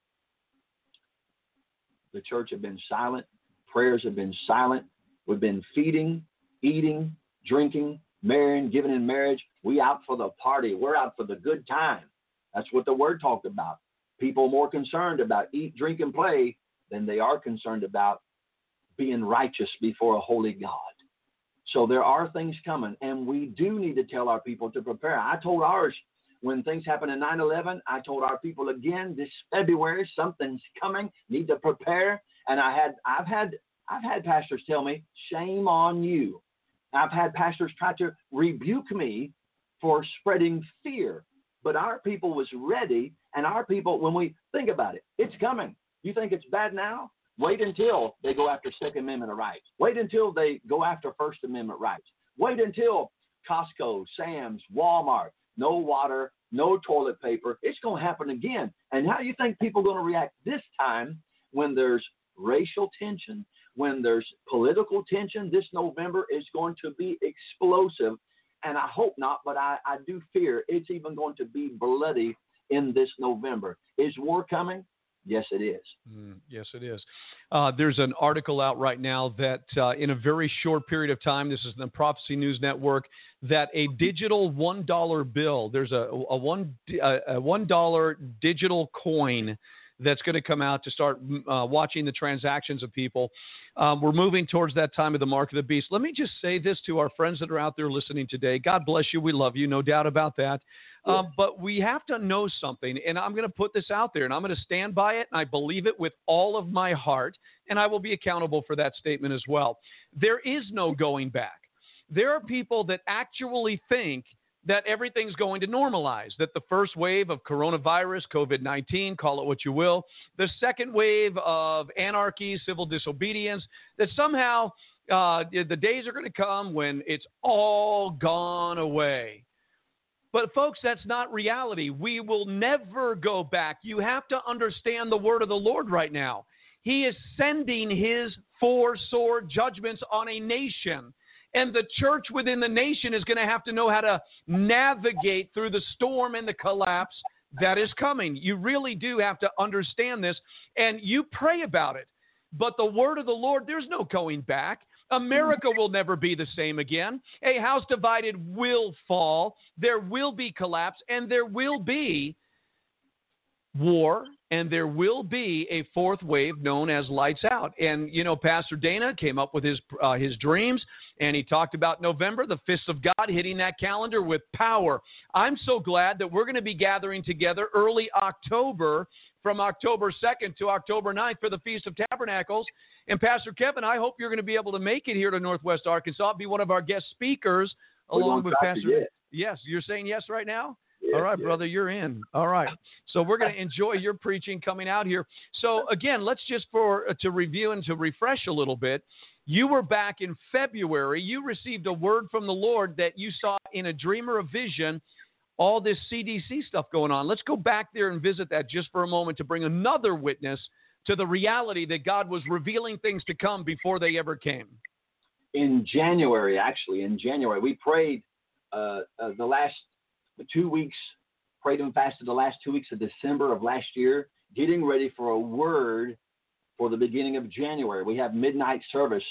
The church have been silent. Prayers have been silent. We've been feeding, eating, drinking, marrying, giving in marriage. We out for the party. We're out for the good time. That's what the word talked about. People are more concerned about eat, drink, and play than they are concerned about being righteous before a holy God. So there are things coming, and we do need to tell our people to prepare. I told ours when things happened in 9/11, I told our people again this February, something's coming, need to prepare. And I've had pastors tell me, shame on you. I've had pastors try to rebuke me for spreading fear. But our people was ready, and our people, when we think about it, it's coming. You think it's bad now? Wait until they go after Second Amendment rights. Wait until they go after First Amendment rights. Wait until Costco, Sam's, Walmart, no water, no toilet paper. It's going to happen again. And how do you think people are going to react this time when there's racial tension, when there's political tension? This November is going to be explosive. And I hope not, but I do fear it's even going to be bloody in this November. Is war coming? Yes, it is. Yes, it is. There's an article out right now that in a very short period of time, this is the Prophecy News Network, that a digital $1 bill, there's a $1 digital coin that's going to come out to start watching the transactions of people. We're moving towards that time of the mark of the beast. Let me just say this to our friends that are out there listening today. God bless you. We love you. No doubt about that. But we have to know something, and I'm going to put this out there, and I'm going to stand by it, and I believe it with all of my heart, and I will be accountable for that statement as well. There is no going back. there are people that actually think that everything's going to normalize, that the first wave of coronavirus, COVID-19, call it what you will, the second wave of anarchy, civil disobedience, that somehow the days are going to come when it's all gone away. But, folks, that's not reality. We will never go back. You have to understand the word of the Lord right now. He is sending his four-sword judgments on a nation. And the church within the nation is going to have to know how to navigate through the storm and the collapse that is coming. You really do have to understand this, and you pray about it. But the word of the Lord, there's no going back. America will never be the same again. A house divided will fall. There will be collapse, and there will be war, and there will be a fourth wave known as lights out. And, you know, Pastor Dana came up with his dreams, and he talked about November, the fists of God hitting that calendar with power. I'm so glad that we're going to be gathering together early October, from October 2nd to October 9th for the Feast of Tabernacles. And Pastor Kevin, I hope you're going to be able to make it here to Northwest Arkansas, be one of our guest speakers along with Pastor. Yes, you're saying yes right now? Yes, all right, brother, you're in. All right. So we're going to enjoy your preaching coming out here. So, again, let's just to review and to refresh a little bit. You were back in February. You received a word from the Lord that you saw in a dream or a vision, all this CDC stuff going on. Let's go back there and visit that just for a moment to bring another witness to the reality that God was revealing things to come before they ever came. In January, we prayed the last 2 weeks, prayed and fasted the last 2 weeks of December of last year, getting ready for a word for the beginning of January. We have midnight service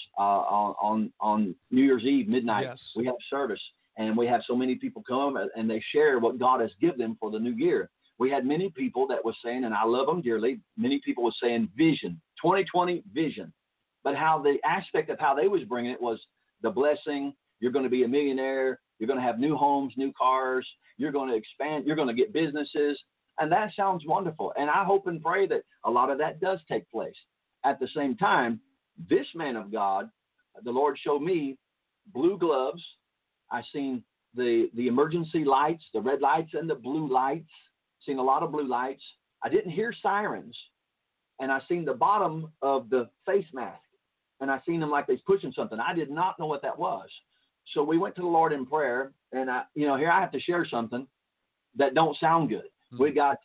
on New Year's Eve, midnight. Yes. We have service, and we have so many people come and they share what God has given them for the new year. We had many people that were saying, and I love them dearly, many people were saying vision, 2020 vision. But how the aspect of how they was bringing it was the blessing. You're going to be a millionaire. You're going to have new homes, new cars. You're going to expand. You're going to get businesses. And that sounds wonderful. And I hope and pray that a lot of that does take place. At the same time, this man of God, the Lord showed me blue gloves. I seen the emergency lights, the red lights and the blue lights. Seen a lot of blue lights. I didn't hear sirens. And I seen the bottom of the face mask. And I seen them like they was pushing something. I did not know what that was. So we went to the Lord in prayer. And, here I have to share something that don't sound good. Mm-hmm. We got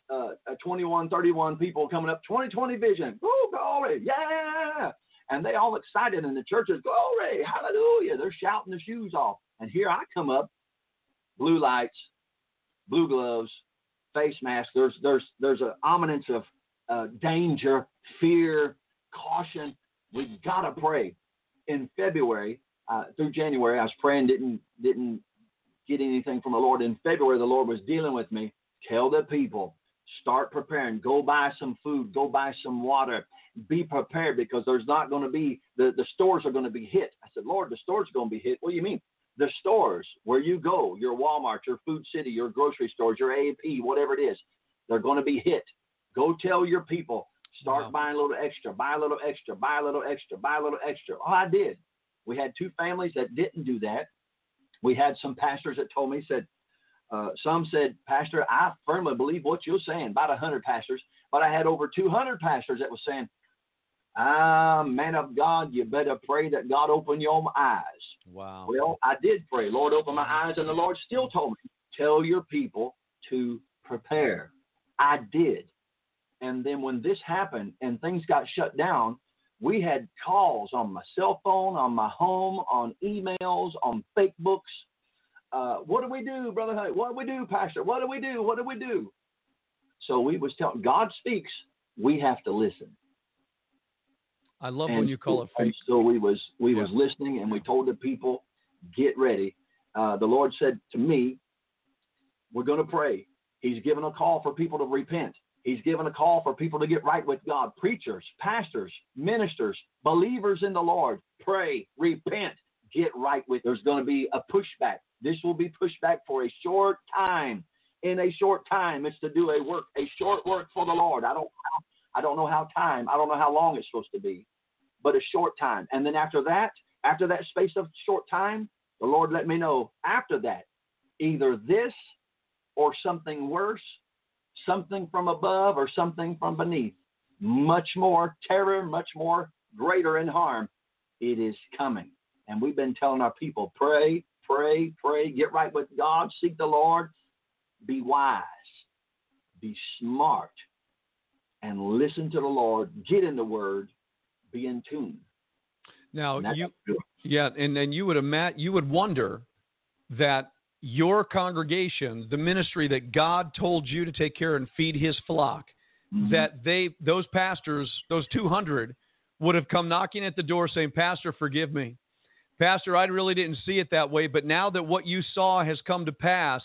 31 people coming up, 2020 vision. Oh, glory, yeah. And they all excited. And the church is, glory, hallelujah. They're shouting their shoes off. And here I come up, blue lights, blue gloves, face mask. There's an ominence of danger, fear, caution. We've got to pray. In February through January, I was praying, didn't get anything from the Lord. In February, the Lord was dealing with me. Tell the people, start preparing. Go buy some food. Go buy some water. Be prepared, because there's not going to be, the stores are going to be hit. I said, Lord, the stores are going to be hit. What do you mean? The stores where you go, your Walmart, your Food City, your grocery stores, your A&P, whatever it is, they're going to be hit. Go tell your people, start buying a little extra, buy a little extra, buy a little extra, buy a little extra. Oh, I did. We had 2 families that didn't do that. We had some pastors that told me, some said, Pastor, I firmly believe what you're saying, about 100 pastors. But I had over 200 pastors that was saying, man of God, you better pray that God open your eyes. Wow. Well, I did pray. Lord, open my eyes, and the Lord still told me, tell your people to prepare. I did. And then when this happened and things got shut down, we had calls on my cell phone, on my home, on emails, on fake books. What do we do, Brother Hunt? What do we do, Pastor? What do we do? What do we do? So we was telling, God speaks. We have to listen. I love when you call it fake. So we was listening, and we told the people, get ready. The Lord said to me, we're going to pray. He's given a call for people to repent. He's given a call for people to get right with God. Preachers, pastors, ministers, believers in the Lord, pray, repent, get right with. There's going to be a pushback. This will be pushed back for a short time. In a short time, it's to do a short work for the Lord. I don't know how long it's supposed to be, but a short time. And then after that space of short time, the Lord let me know after that, either this or something worse, something from above or something from beneath. Much more terror, much more greater in harm. It is coming. And we've been telling our people, pray, pray, pray, get right with God, seek the Lord, be wise, be smart, and listen to the Lord, get in the Word, be in tune. Now, and then you would wonder that your congregation, the ministry that God told you to take care and feed his flock, that those pastors, those 200, would have come knocking at the door saying, Pastor, forgive me. Pastor, I really didn't see it that way, but now that what you saw has come to pass,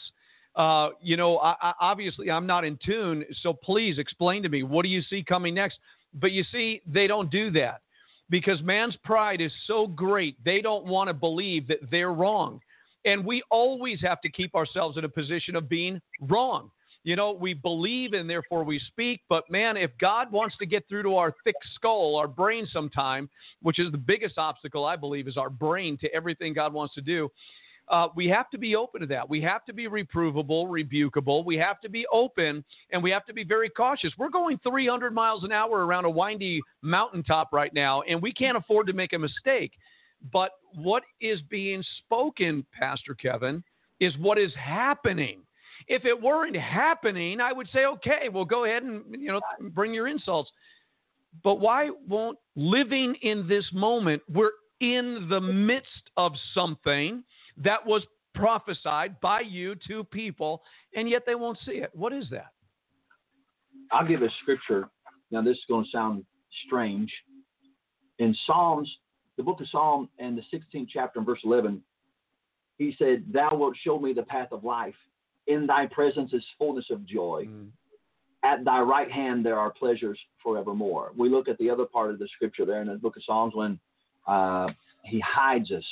obviously I'm not in tune, so please explain to me, what do you see coming next? But you see, they don't do that because man's pride is so great, they don't want to believe that they're wrong. And we always have to keep ourselves in a position of being wrong. We believe and therefore we speak, but man, if God wants to get through to our thick skull, our brain sometime, which is the biggest obstacle, I believe, is our brain to everything God wants to do, we have to be open to that. We have to be reprovable, rebukable. We have to be open, and we have to be very cautious. We're going 300 miles an hour around a windy mountaintop right now, and we can't afford to make a mistake. But what is being spoken, Pastor Kevin, is what is happening. If it weren't happening, I would say, okay, well, go ahead and bring your insults. But why won't living in this moment? We're in the midst of something that was prophesied by you to people, and yet they won't see it. What is that? I'll give a scripture. Now, this is going to sound strange. In Psalms, the book of Psalm and the 16th chapter and verse 11, he said, thou wilt show me the path of life. In thy presence is fullness of joy. At thy right hand there are pleasures forevermore. We look at the other part of the scripture there in the book of Psalms when he hides us.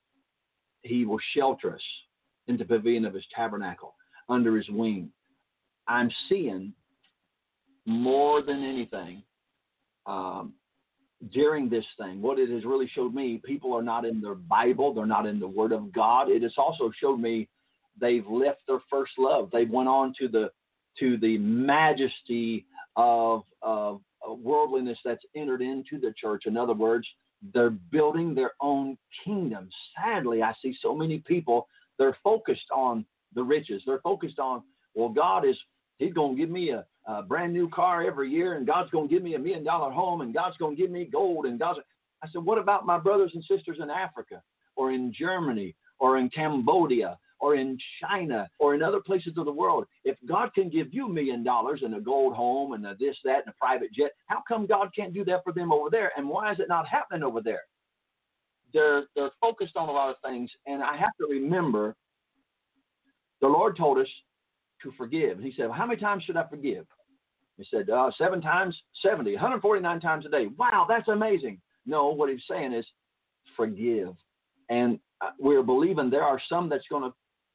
He will shelter us in the pavilion of his tabernacle, under his wing. I'm seeing more than anything during this thing. What it has really showed me, people are not in their Bible. They're not in the Word of God. It has also showed me they've left their first love. They've went on to the majesty of worldliness that's entered into the church. In other words, they're building their own kingdom. Sadly, I see so many people, they're focused on the riches. They're focused on, well, he's going to give me a brand new car every year, and God's going to give me $1 million home, and God's going to give me gold. I said, what about my brothers and sisters in Africa or in Germany or in Cambodia or in China or in other places of the world? If God can give you $1 million and a gold home and a this, that, and a private jet, how come God can't do that for them over there? And why is it not happening over there? They're focused on a lot of things, and I have to remember the Lord told us to forgive. He said, well, how many times should I forgive? He said, 7 times 70, 149 times a day. Wow, that's amazing. No, what he's saying is forgive. And we're believing there are some they're going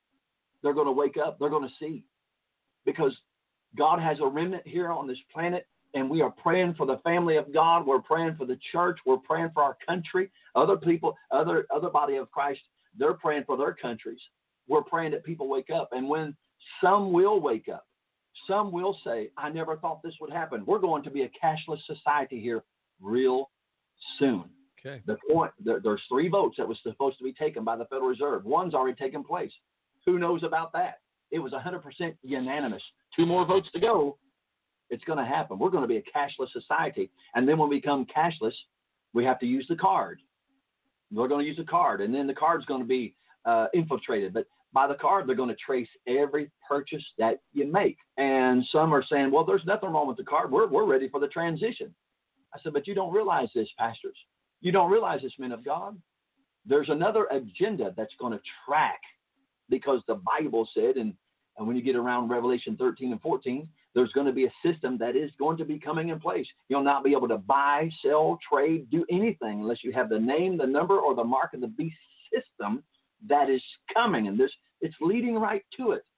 to wake up. They're going to see. Because God has a remnant here on this planet, and we are praying for the family of God. We're praying for the church. We're praying for our country. Other people, other body of Christ, they're praying for their countries. We're praying that people wake up. And when some will wake up, some will say, I never thought this would happen. We're going to be a cashless society here real soon. Okay. The point, there's 3 votes that was supposed to be taken by the Federal Reserve. One's already taken place. Who knows about that? It was 100% unanimous. 2 more votes to go. It's going to happen. We're going to be a cashless society. And then when we become cashless, we have to use the card. We're going to use the card. And then the card's going to be infiltrated. But by the card, they're going to trace every purchase that you make. And some are saying, well, there's nothing wrong with the card. We're ready for the transition. I said, but you don't realize this, pastors. You don't realize this, men of God. There's another agenda that's going to track, because the Bible said, and when you get around Revelation 13 and 14, there's going to be a system that is going to be coming in place. You'll not be able to buy, sell, trade, do anything unless you have the name, the number, or the mark of the beast system that is coming. And it's leading right to it.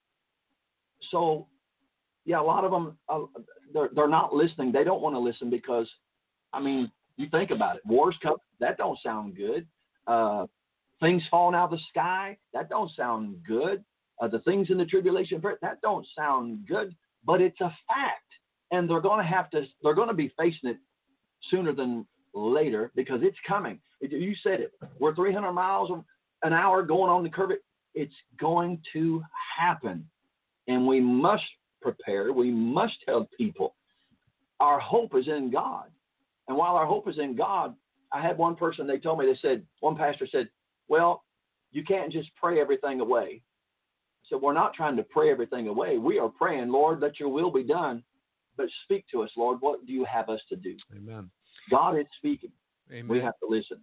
So, yeah, a lot of them, they're not listening. They don't want to listen because, I mean, you think about it. Wars come, that don't sound good. things falling out of the sky, that don't sound good. The things in the tribulation, that don't sound good, but it's a fact. And they're going to be facing it sooner than later because it's coming. You said it. We're 300 miles an hour going on the curve. It's going to happen. And we must prepare. We must tell people our hope is in God. And while our hope is in God, I had one person, one pastor said, well, you can't just pray everything away. I said, we're not trying to pray everything away. We are praying, Lord, let your will be done. But speak to us, Lord. What do you have us to do? Amen. God is speaking. Amen. We have to listen.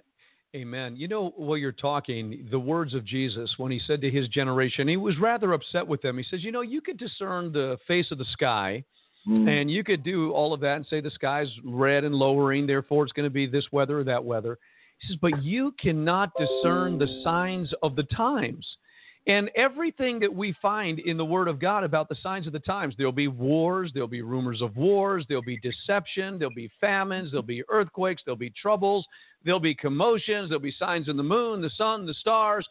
Amen. You know, while you're talking, the words of Jesus, when he said to his generation, he was rather upset with them. He says, you know, you could discern the face of the sky, and you could do all of that and say the sky's red and lowering, therefore it's going to be this weather or that weather. He says, but you cannot discern the signs of the times. And everything that we find in the Word of God about the signs of the times, there'll be wars, there'll be rumors of wars, there'll be deception, there'll be famines, there'll be earthquakes, there'll be troubles, there'll be commotions, there'll be signs in the moon, the sun, the stars.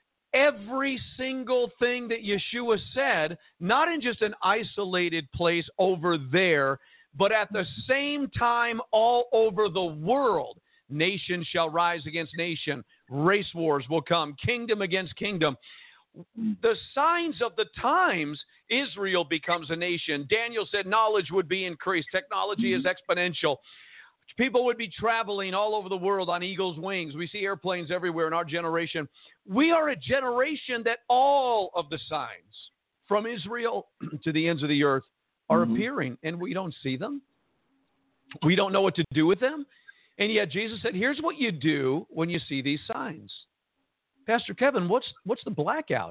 Every single thing that Yeshua said, not in just an isolated place over there, but at the same time all over the world. Nation shall rise against nation. Race wars will come. Kingdom against kingdom. The signs of the times, Israel becomes a nation. Daniel said knowledge would be increased. Technology is exponential. People would be traveling all over the world on eagle's wings. We see airplanes everywhere in our generation. We are a generation that all of the signs from Israel to the ends of the earth are appearing, and we don't see them. We don't know what to do with them. And yet Jesus said, here's what you do when you see these signs. Pastor Kevin, what's the blackout?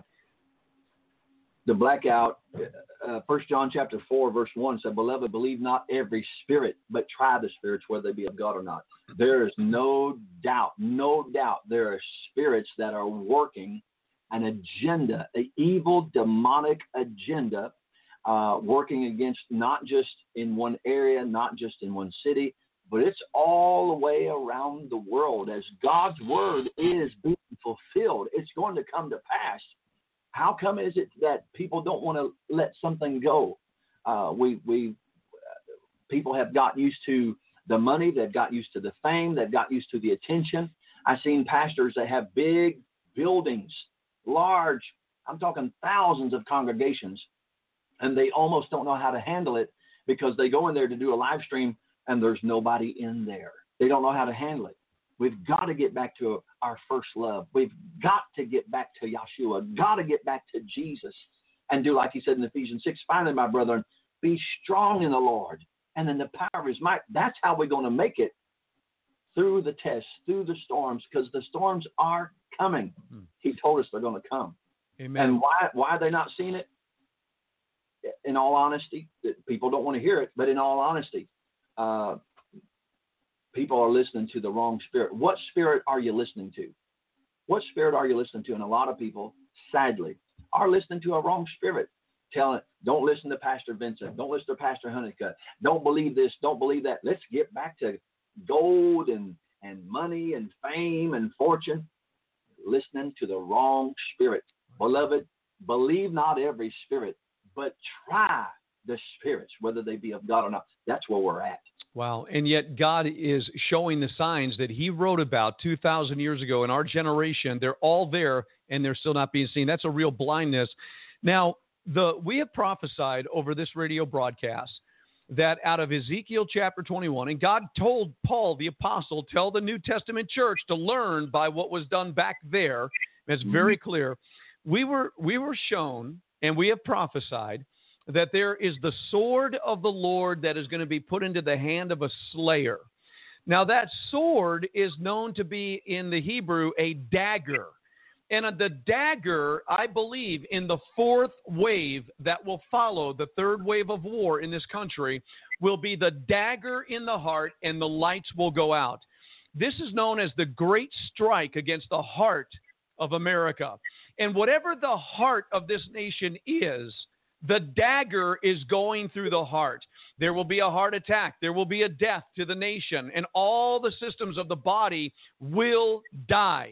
The blackout, 1 John chapter 4, verse 1 said, Beloved, believe not every spirit, but try the spirits, whether they be of God or not. There is no doubt, there are spirits that are working an agenda, an evil, demonic agenda, working against not just in one area, not just in one city, but it's all the way around the world. As God's word is being fulfilled, it's going to come to pass. How come is it that people don't want to let something go? People have got used to the money, they've got used to the fame, they've got used to the attention. I've seen pastors that have big buildings, large, I'm talking thousands of congregations, and they almost don't know how to handle it because they go in there to do a live stream and there's nobody in there. They don't know how to handle it. We've got to get back to our first love. We've got to get back to Yeshua, got to get back to Jesus and do like he said in Ephesians 6, finally, my brethren, be strong in the Lord and in the power of his might. That's how we're going to make it through the tests, through the storms, because the storms are coming. He told us they're going to come. Amen. And why are they not seeing it? In all honesty, people don't want to hear it, but in all honesty, people are listening to the wrong spirit. What spirit are you listening to? What spirit are you listening to? And a lot of people, sadly, are listening to a wrong spirit. Telling, don't listen to Pastor Vincent. Don't listen to Pastor Honeycutt. Don't believe this. Don't believe that. Let's get back to gold and money and fame and fortune. Listening to the wrong spirit. Beloved, believe not every spirit, but try the spirits, whether they be of God or not. That's where we're at. Wow. And yet God is showing the signs that he wrote about 2,000 years ago in our generation. They're all there, and they're still not being seen. That's a real blindness. Now, we have prophesied over this radio broadcast that out of Ezekiel chapter 21, and God told Paul, the apostle, tell the New Testament church to learn by what was done back there. It's very clear. We were shown, and we have prophesied, that there is the sword of the Lord that is going to be put into the hand of a slayer. Now, that sword is known to be in the Hebrew a dagger. And the dagger, I believe, in the fourth wave that will follow the third wave of war in this country, will be the dagger in the heart, and the lights will go out. This is known as the great strike against the heart of America. And whatever the heart of this nation is, the dagger is going through the heart. There will be a heart attack. There will be a death to the nation, and all the systems of the body will die.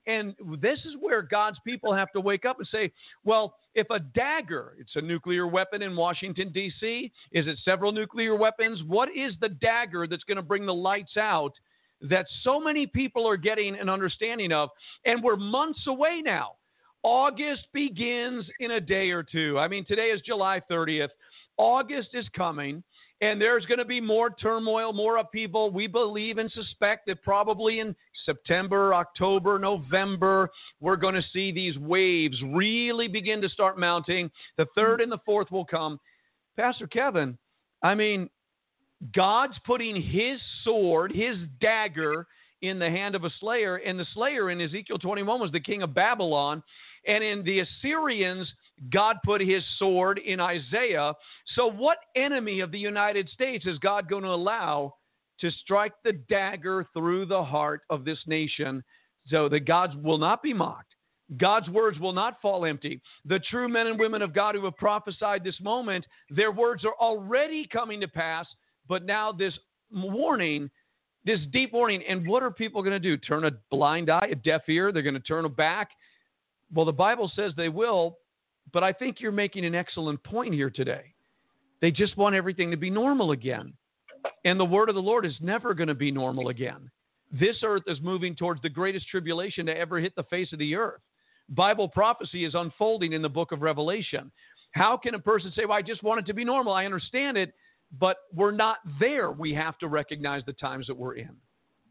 And this is where God's people have to wake up and say, well, if a dagger, it's a nuclear weapon in Washington, D.C., is it several nuclear weapons? What is the dagger that's going to bring the lights out that so many people are getting an understanding of? And we're months away now. August begins in a day or two. I mean, today is July 30th. August is coming. And there's going to be more turmoil, more upheaval. We believe and suspect that probably in September, October, November, we're going to see these waves really begin to start mounting. The third and the fourth will come. Pastor Kevin, I mean, God's putting his sword, his dagger, in the hand of a slayer. And the slayer in Ezekiel 21 was the king of Babylon. And in the Assyrians, God put his sword in Isaiah. So what enemy of the United States is God going to allow to strike the dagger through the heart of this nation so that God will not be mocked? God's words will not fall empty. The true men and women of God who have prophesied this moment, their words are already coming to pass. But now this warning, this deep warning. And what are people going to do? Turn a blind eye, a deaf ear? They're going to turn a back? Well, the Bible says they will, but I think you're making an excellent point here today. They just want everything to be normal again. And the word of the Lord is never going to be normal again. This earth is moving towards the greatest tribulation to ever hit the face of the earth. Bible prophecy is unfolding in the book of Revelation. How can a person say, well, I just want it to be normal? I understand it, but we're not there. We have to recognize the times that we're in.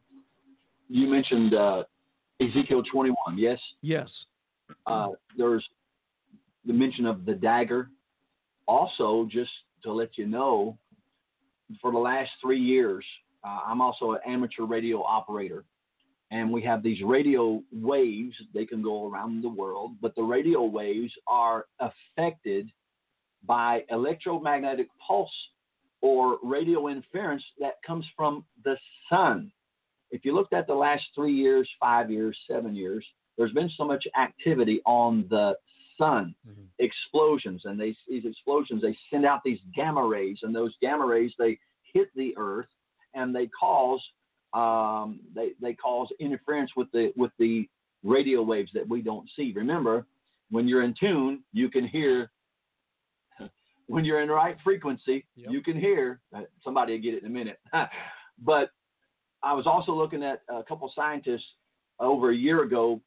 You mentioned Ezekiel 21, yes? Yes. There's the mention of the dagger. Also, just to let you know, for the last 3 years, I'm also an amateur radio operator. And we have these radio waves. They can go around the world, but the radio waves are affected by electromagnetic pulse or radio interference that comes from the sun. If you looked at the last 3 years, 5 years, 7 years, there's been so much activity on the sun, explosions, and these explosions, they send out these gamma rays, and those gamma rays, they hit the earth, and they cause they cause interference with the radio waves that we don't see. Remember, when you're in tune, you can hear. When you're in the right frequency, you can hear. Somebody will get it in a minute. But I was also looking at a couple of scientists over a year ago.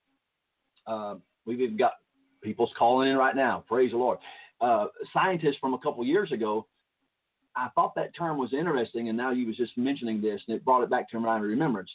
We've even got people's calling in right now. Praise the Lord. Scientists from a couple of years ago, I thought that term was interesting, and now you was just mentioning this, and it brought it back to my remembrance.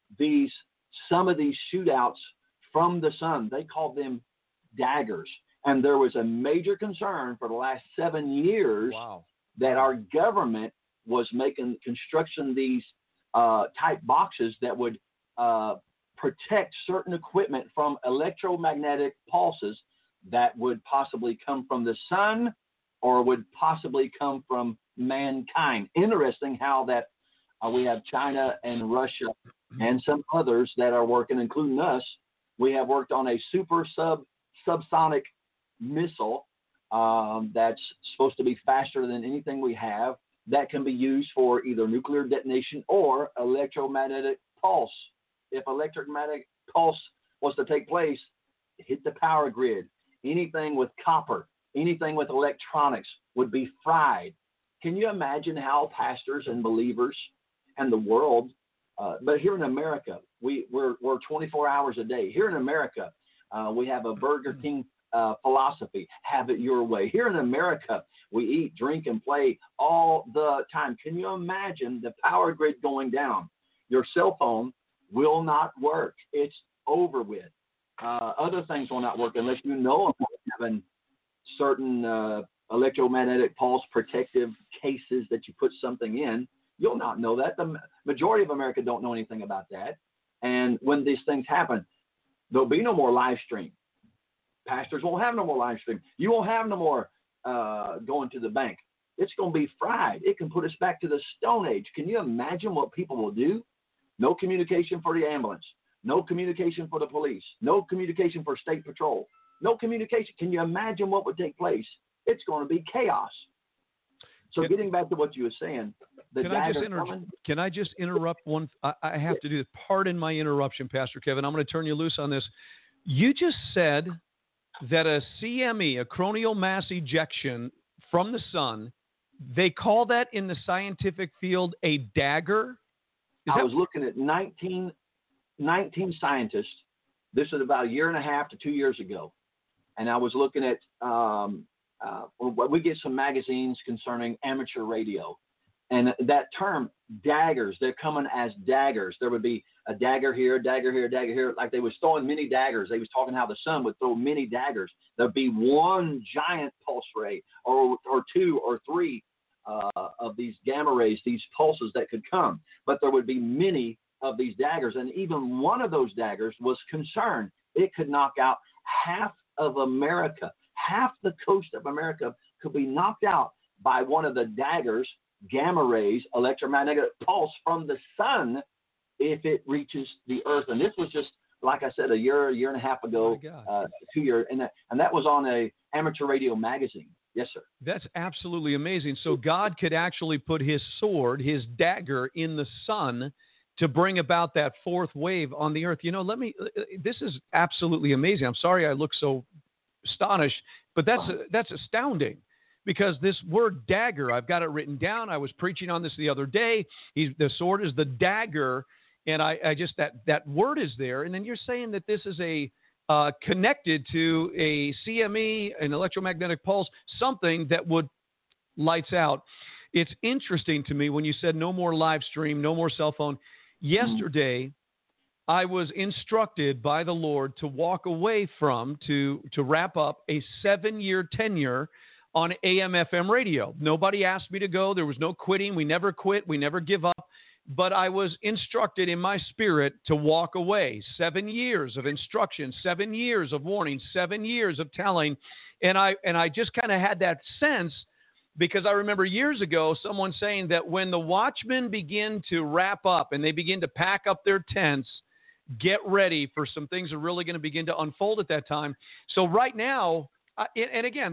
Some of these shootouts from the sun, they called them daggers. And there was a major concern for the last 7 years that our government was construction these type boxes that would protect certain equipment from electromagnetic pulses that would possibly come from the sun or would possibly come from mankind. Interesting how that we have China and Russia and some others that are working, including us. We have worked on a super subsonic missile that's supposed to be faster than anything we have that can be used for either nuclear detonation or electromagnetic pulse. If electromagnetic pulse was to take place, hit the power grid. Anything with copper, anything with electronics would be fried. Can you imagine how pastors and believers and the world, but here in America, we're 24 hours a day. Here in America, we have a Burger King philosophy, have it your way. Here in America, we eat, drink, and play all the time. Can you imagine the power grid going down? Your cell phone will not work. It's over with. Other things will not work unless you know of having certain electromagnetic pulse protective cases that you put something in. You'll not know that. The majority of America don't know anything about that. And when these things happen, there'll be no more live stream. Pastors won't have no more live stream. You won't have no more going to the bank. It's going to be fried. It can put us back to the Stone Age. Can you imagine what people will do? No communication for the ambulance. No communication for the police. No communication for state patrol. No communication. Can you imagine what would take place? It's going to be chaos. So getting back to what you were saying, Can I just interrupt one? I have to do this. Pardon my interruption, Pastor Kevin. I'm going to turn you loose on this. You just said that a CME, a coronal mass ejection from the sun, they call that in the scientific field a dagger? I was looking at 19 scientists. This was about a year and a half to 2 years ago. And I was looking at, we get some magazines concerning amateur radio. And that term, daggers, they're coming as daggers. There would be a dagger here, a dagger here, a dagger here. Like they was throwing many daggers. They was talking how the sun would throw many daggers. There'd be one giant pulse ray or two or three of these gamma rays, these pulses that could come. But there would be many of these daggers. And even one of those daggers was concerned. It could knock out half of America. Half the coast of America could be knocked out by one of the daggers, gamma rays, electromagnetic pulse from the sun if it reaches the earth. And this was just, like I said, a year and a half ago, 2 years. And that was on a amateur radio magazine. Yes, sir. That's absolutely amazing. So God could actually put his sword, his dagger in the sun to bring about that fourth wave on the earth. You know, this is absolutely amazing. I'm sorry I look so astonished, but that's astounding. Because this word dagger, I've got it written down. I was preaching on this the other day. The sword is the dagger, and I just that word is there. And then you're saying that this is connected to a CME, an electromagnetic pulse, something that would lights out. It's interesting to me when you said no more live stream, no more cell phone. Yesterday, I was instructed by the Lord to walk away from, to wrap up a 7-year tenure on AM/FM radio. Nobody asked me to go. There was no quitting. We never quit. We never give up. But I was instructed in my spirit to walk away. 7 years of instruction, 7 years of warning, 7 years of telling. And I just kind of had that sense, because I remember years ago someone saying that when the watchmen begin to wrap up and they begin to pack up their tents, get ready for some things are really going to begin to unfold at that time. So right now, and again,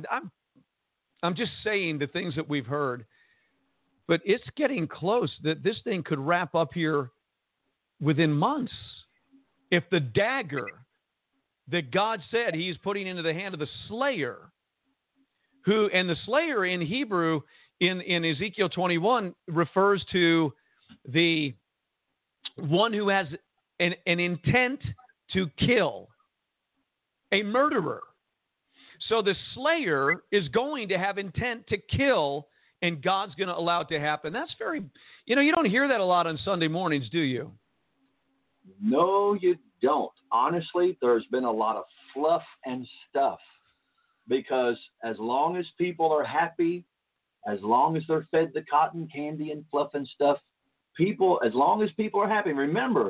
I'm just saying the things that we've heard, but it's getting close that this thing could wrap up here within months. If the dagger that God said he's putting into the hand of the slayer, and the slayer in Hebrew in Ezekiel 21 refers to the one who has an intent to kill, a murderer. So the slayer is going to have intent to kill, and God's going to allow it to happen. That's very, you don't hear that a lot on Sunday mornings, do you? No, you don't. Honestly, there's been a lot of fluff and stuff, because as long as people are happy, as long as they're fed the cotton candy and fluff and stuff, as long as people are happy. Remember,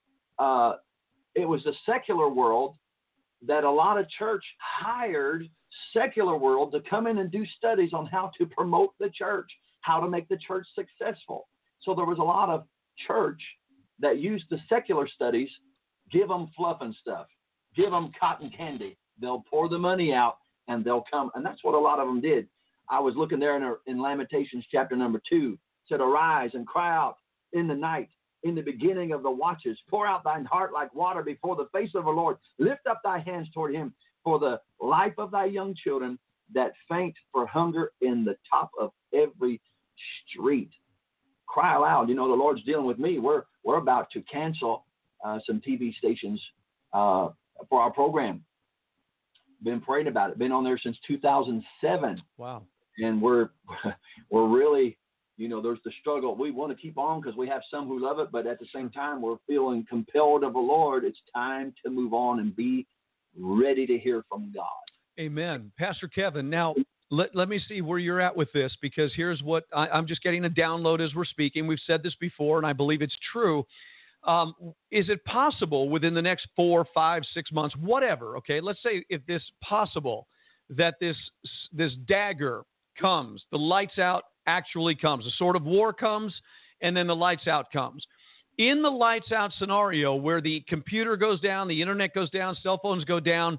it was the secular world that a lot of church hired secular world to come in and do studies on how to promote the church, how to make the church successful. So there was a lot of church that used the secular studies, give them fluff and stuff, give them cotton candy. They'll pour the money out and they'll come. And that's what a lot of them did. I was looking there in Lamentations chapter number 2, said, arise and cry out in the night, in the beginning of the watches. Pour out thine heart like water before the face of the Lord. Lift up thy hands toward him for the life of thy young children that faint for hunger in the top of every street. Cry aloud. The Lord's dealing with me. We're about to cancel some TV stations for our program. Been praying about it. Been on there since 2007. Wow. And we're really, there's the struggle. We want to keep on because we have some who love it, but at the same time, we're feeling compelled of the Lord. It's time to move on and be ready to hear from God. Amen. Pastor Kevin, now let me see where you're at with this, because here's what I'm just getting a download as we're speaking. We've said this before, and I believe it's true. Is it possible within the next 4, 5, 6 months, whatever, okay, let's say if this possible, that this dagger comes, the lights out actually comes, the sword of war comes, and then the lights out comes. In the lights out scenario where the computer goes down, the internet goes down, cell phones go down,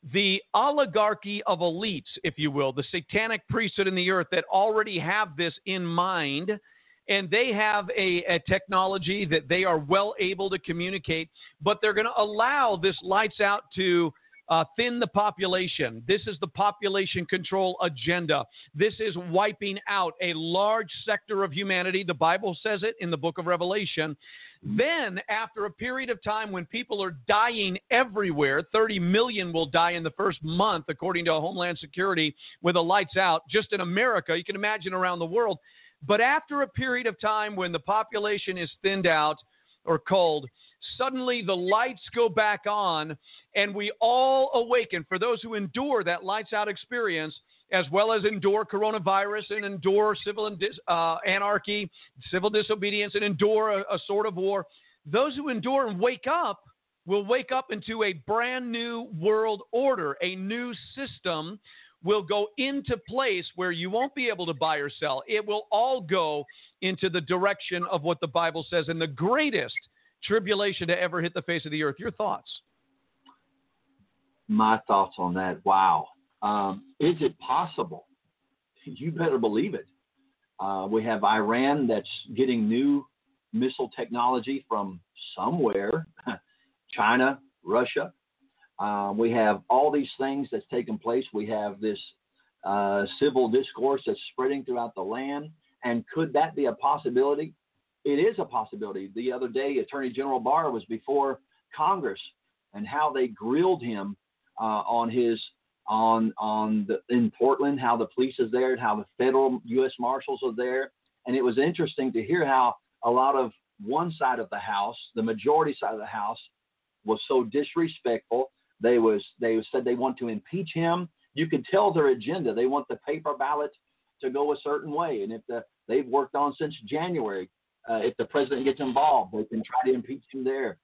the oligarchy of elites, if you will, the satanic priesthood in the earth that already have this in mind, and they have a technology that they are well able to communicate, but they're going to allow this lights out to thin the population. This is the population control agenda. This is wiping out a large sector of humanity. The Bible says it in the book of Revelation. Then, after a period of time when people are dying everywhere, 30 million will die in the first month, according to Homeland Security, with the lights out, just in America. You can imagine around the world. But after a period of time when the population is thinned out or culled, suddenly the lights go back on and we all awaken. For those who endure that lights out experience, as well as endure coronavirus and endure civil anarchy, civil disobedience, and endure a sort of war, those who endure and wake up will wake up into a brand new world order. A new system will go into place where you won't be able to buy or sell. It will all go into the direction of what the Bible says in the greatest tribulation to ever hit the face of the earth. Your thoughts? My thoughts on that. Wow. Is it possible? You better believe it. We have Iran that's getting new missile technology from somewhere, China, Russia. We have all these things that's taken place. We have this civil discourse that's spreading throughout the land. And could that be a possibility? It is a possibility. The other day, Attorney General Barr was before Congress, and how they grilled him in Portland, how the police is there, and how the federal U.S. Marshals are there. And it was interesting to hear how a lot of one side of the House, the majority side of the House, was so disrespectful. They said they want to impeach him. You could tell their agenda. They want the paper ballot to go a certain way. And they've worked on since January. If the president gets involved, they can try to impeach him there.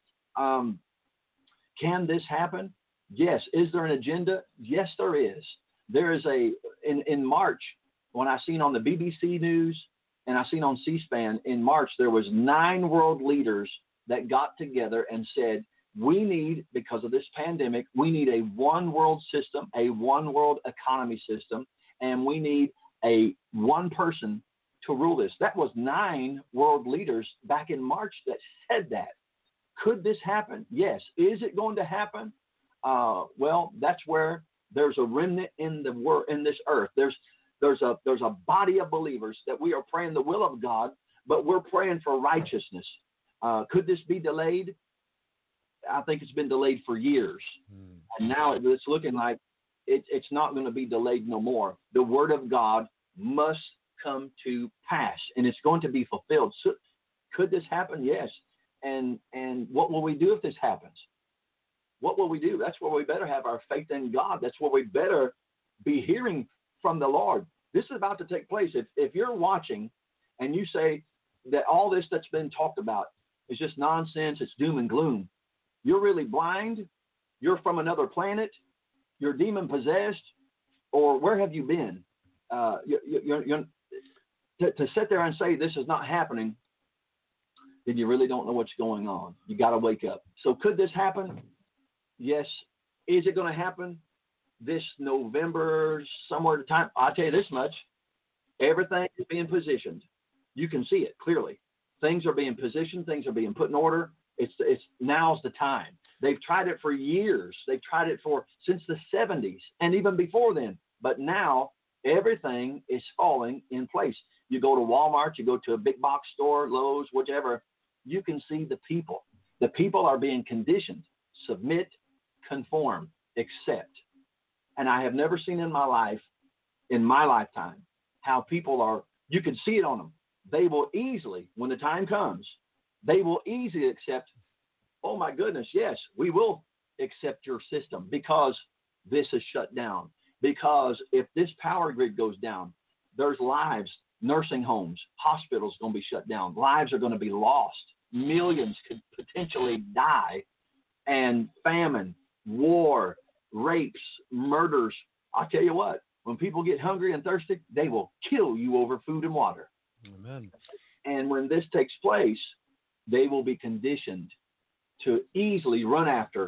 Can this happen? Yes. Is there an agenda? Yes, there is. There is in March, when I seen on the BBC News and I seen on C-SPAN, in March, there was 9 world leaders that got together and said, we need, because of this pandemic, we need a one world system, a one world economy system, and we need one person to rule this. That was 9 world leaders back in March that said that. Could this happen? Yes. Is it going to happen? Well, that's where there's a remnant in this earth. There's a body of believers that we are praying the will of God, but we're praying for righteousness. Could this be delayed? I think it's been delayed for years, and now it's looking like it's not going to be delayed no more. The word of God must come to pass, and it's going to be fulfilled. So, could this happen? Yes. And what will we do if this happens? What will we do? That's where we better have our faith in God. That's where we better be hearing from the Lord. This is about to take place. If you're watching and you say that all this that's been talked about is just nonsense, it's doom and gloom, you're really blind, you're from another planet, you're demon possessed, or where have you been? To sit there and say this is not happening, then you really don't know what's going on. You got to wake up. So could this happen? Yes. Is it going to happen this November, somewhere at the time? I'll tell you this much. Everything is being positioned. You can see it clearly. Things are being positioned. Things are being put in order. It's now's the time. They've tried it for years. They've tried it since the 70s and even before then. But now everything is falling in place. You go to Walmart, you go to a big box store, Lowe's, whichever, you can see the people. The people are being conditioned. Submit, conform, accept. And I have never seen in my lifetime, how people are, you can see it on them. They will easily, when the time comes, they will easily accept, oh my goodness, yes, we will accept your system because this is shut down. Because if this power grid goes down, there's lives, nursing homes, hospitals going to be shut down. Lives are going to be lost. Millions could potentially die. And famine, war, rapes, murders. I'll tell you what, when people get hungry and thirsty, they will kill you over food and water. Amen. And when this takes place, they will be conditioned to easily run after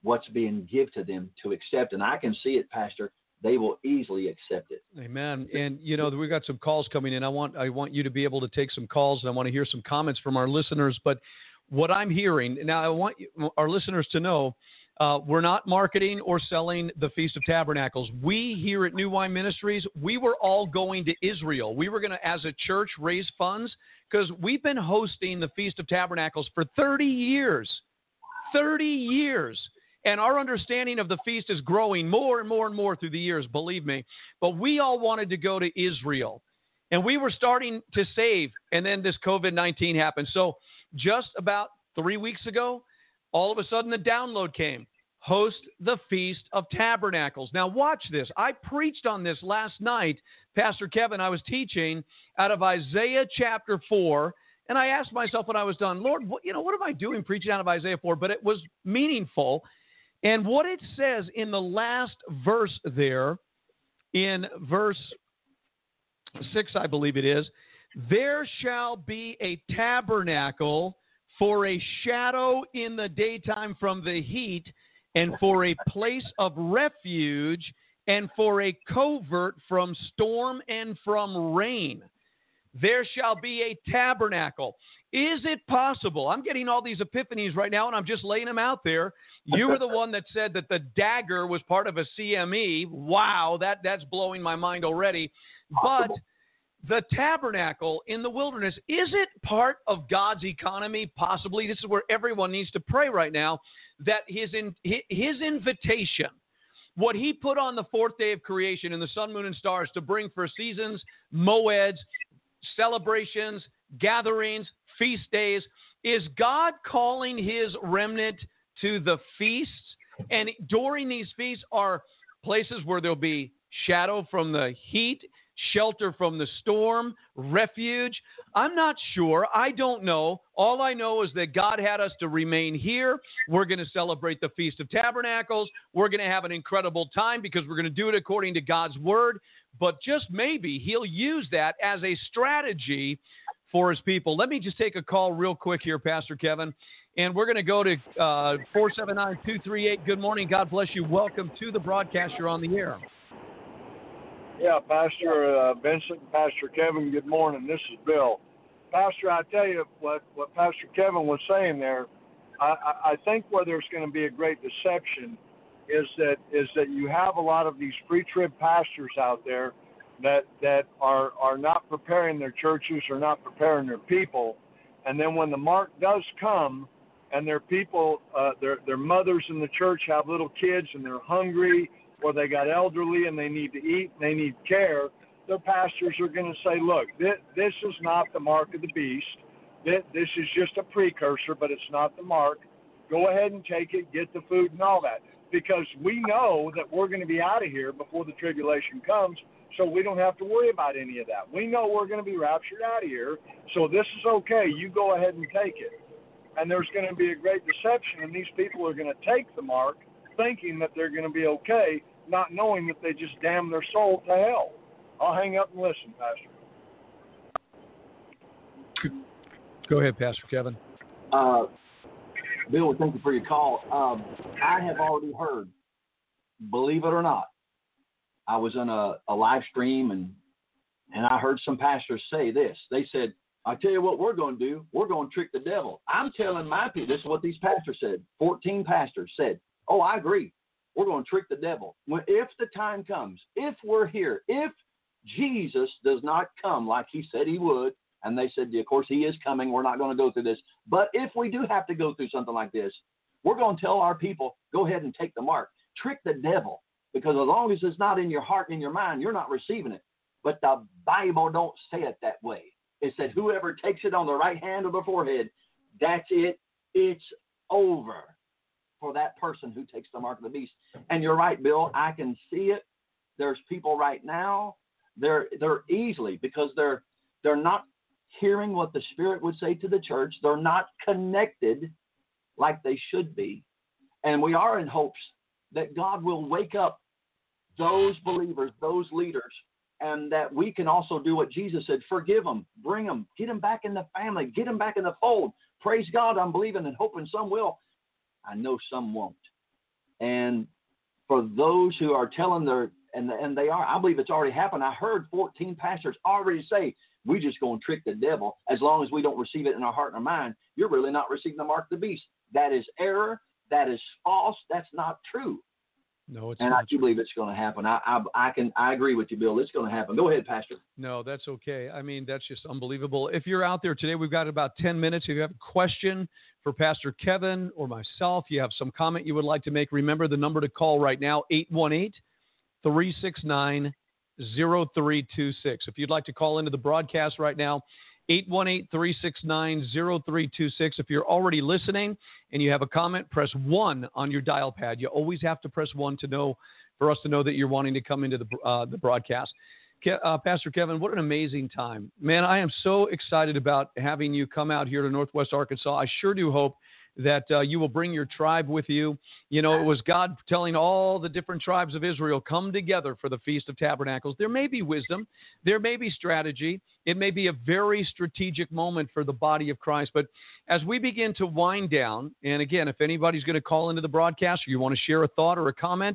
what's being given to them to accept. And I can see it, Pastor. They will easily accept it. Amen. And, we've got some calls coming in. I want you to be able to take some calls, and I want to hear some comments from our listeners. But what I'm hearing, now I want our listeners to know, we're not marketing or selling the Feast of Tabernacles. We here at New Wine Ministries, we were all going to Israel. We were going to, as a church, raise funds because we've been hosting the Feast of Tabernacles for 30 years. 30 years. And our understanding of the feast is growing more and more and more through the years, believe me. But we all wanted to go to Israel. And we were starting to save, and then this COVID-19 happened. So just about 3 weeks ago, all of a sudden the download came. Host the Feast of Tabernacles. Now watch this. I preached on this last night. Pastor Kevin, I was teaching out of Isaiah chapter 4. And I asked myself when I was done, Lord, what am I doing preaching out of Isaiah 4? But it was meaningful. And what it says in the last verse there, in verse 6, I believe it is, there shall be a tabernacle for a shadow in the daytime from the heat, and for a place of refuge, and for a covert from storm and from rain. There shall be a tabernacle. Is it possible? I'm getting all these epiphanies right now, and I'm just laying them out there. You were the one that said that the dagger was part of a CME. Wow, that's blowing my mind already. But the tabernacle in the wilderness, is it part of God's economy? Possibly. This is where everyone needs to pray right now, that his invitation, what he put on the fourth day of creation in the sun, moon, and stars to bring for seasons, moeds, celebrations, gatherings, feast days, is God calling his remnant to the feasts? And during these feasts are places where there'll be shadow from the heat, shelter from the storm, refuge. I'm not sure. I don't know. All I know is that God had us to remain here. We're going to celebrate the Feast of Tabernacles. We're going to have an incredible time because we're going to do it according to God's word. But just maybe he'll use that as a strategy for his people. Let me just take a call real quick here, Pastor Kevin. And we're going to go to 479-238. Good morning. God bless you. Welcome to the broadcast. You're on the air. Yeah, Pastor Vincent and Pastor Kevin, good morning. This is Bill. Pastor, I tell you what Pastor Kevin was saying there, I think where there's going to be a great deception is that you have a lot of these pre-trib pastors out there that are not preparing their churches or not preparing their people. And then when the mark does come and their people, their mothers in the church have little kids and they're hungry, or they got elderly and they need to eat and they need care, their pastors are going to say, look, this is not the mark of the beast. This is just a precursor, but it's not the mark. Go ahead and take it, get the food and all that. Because we know that we're going to be out of here before the tribulation comes, so we don't have to worry about any of that. We know we're going to be raptured out of here, so this is okay. You go ahead and take it. And there's going to be a great deception, and these people are going to take the mark thinking that they're going to be okay, not knowing that they just damn their soul to hell. I'll hang up and listen, Pastor. Go ahead, Pastor Kevin. Bill, thank you for your call. I have already heard, believe it or not, I was in a live stream and I heard some pastors say this. They said, I tell you what we're going to do. We're going to trick the devil. I'm telling my people, this is what these pastors said. 14 pastors said, oh, I agree. We're going to trick the devil. If the time comes, if we're here, if Jesus does not come like he said he would, and they said, of course, he is coming. We're not going to go through this. But if we do have to go through something like this, we're going to tell our people, go ahead and take the mark. Trick the devil. Because as long as it's not in your heart and in your mind, you're not receiving it. But the Bible don't say it that way. It said whoever takes it on the right hand or the forehead, that's it. It's over for that person who takes the mark of the beast. And you're right, Bill. I can see it. There's people right now. They're easily, because they're not hearing what the Spirit would say to the church. They're not connected like they should be. And we are in hopes that God will wake up those believers, those leaders, and that we can also do what Jesus said, forgive them, bring them, get them back in the family, get them back in the fold. Praise God, I'm believing and hoping some will. I know some won't. And for those who are telling and they are, I believe it's already happened. I heard 14 pastors already say, we just going to trick the devil. As long as we don't receive it in our heart and our mind, you're really not receiving the mark of the beast. That is error. That is false. That's not true. No, it's and not I do believe it's going to happen. I agree with you, Bill. It's going to happen. Go ahead, Pastor. No, that's okay. I mean, that's just unbelievable. If you're out there today, we've got about 10 minutes. If you have a question for Pastor Kevin or myself, you have some comment you would like to make, remember the number to call right now, 818-369-0326. If you'd like to call into the broadcast right now, 818-369-0326. If you're already listening and you have a comment, press 1 on your dial pad. You always have to press 1 for us to know that you're wanting to come into the broadcast. Pastor Kevin, what an amazing time. Man, I am so excited about having you come out here to Northwest Arkansas. I sure do hope that you will bring your tribe with you. You know, it was God telling all the different tribes of Israel, come together for the Feast of Tabernacles. There may be wisdom. There may be strategy. It may be a very strategic moment for the body of Christ. But as we begin to wind down, and again, if anybody's going to call into the broadcast or you want to share a thought or a comment,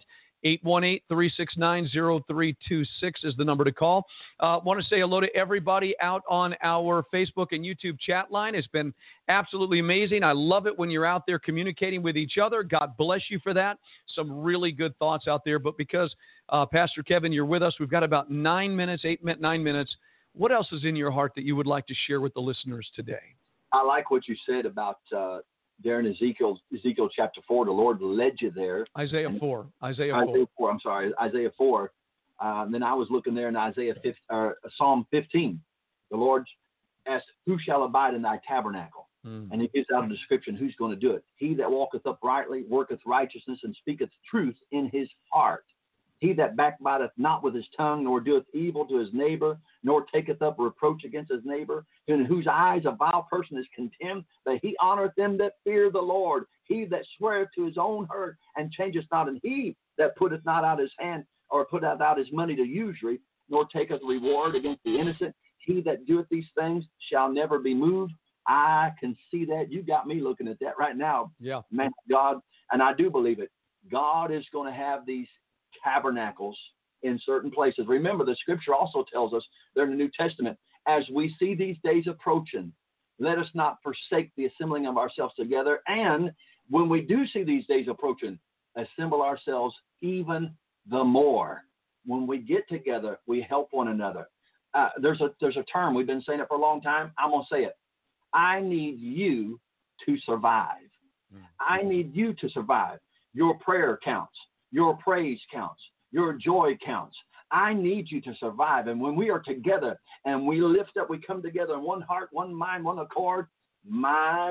818-369-0326 is the number to call. Want to say hello to everybody out on our Facebook and YouTube chat line. It's been absolutely amazing. I love it when you're out there communicating with each other. God bless you for that. Some really good thoughts out there. But because, Pastor Kevin, you're with us, we've got about 9 minutes. What else is in your heart that you would like to share with the listeners today? I like what you said about there in Ezekiel chapter 4, the Lord led you there. Isaiah 4. I'm sorry, Isaiah 4. Then I was looking there in Psalm 15. The Lord asked, who shall abide in thy tabernacle? And he gives out a description who's going to do it. He that walketh uprightly, worketh righteousness, and speaketh truth in his heart. He that backbiteth not with his tongue, nor doeth evil to his neighbor, nor taketh up reproach against his neighbor, in whose eyes a vile person is contemned, that he honoreth them that fear the Lord. He that sweareth to his own hurt, and changeth not, and he that putteth not out his hand, or putteth out his money to usury, nor taketh reward against the innocent. He that doeth these things shall never be moved. I can see that. You got me looking at that right now. Yeah. Man, God, and I do believe it. God is going to have these tabernacles in certain places. Remember, the scripture also tells us there in the New Testament, as we see these days approaching, let us not forsake the assembling of ourselves together. And when we do see these days approaching, assemble ourselves even the more. When we get together, we help one another. There's a term, we've been saying it for a long time. I'm going to say it. I need you to survive. I need you to survive. Your prayer counts. Your praise counts. Your joy counts. I need you to survive. And when we are together and we lift up, we come together in one heart, one mind, one accord, my,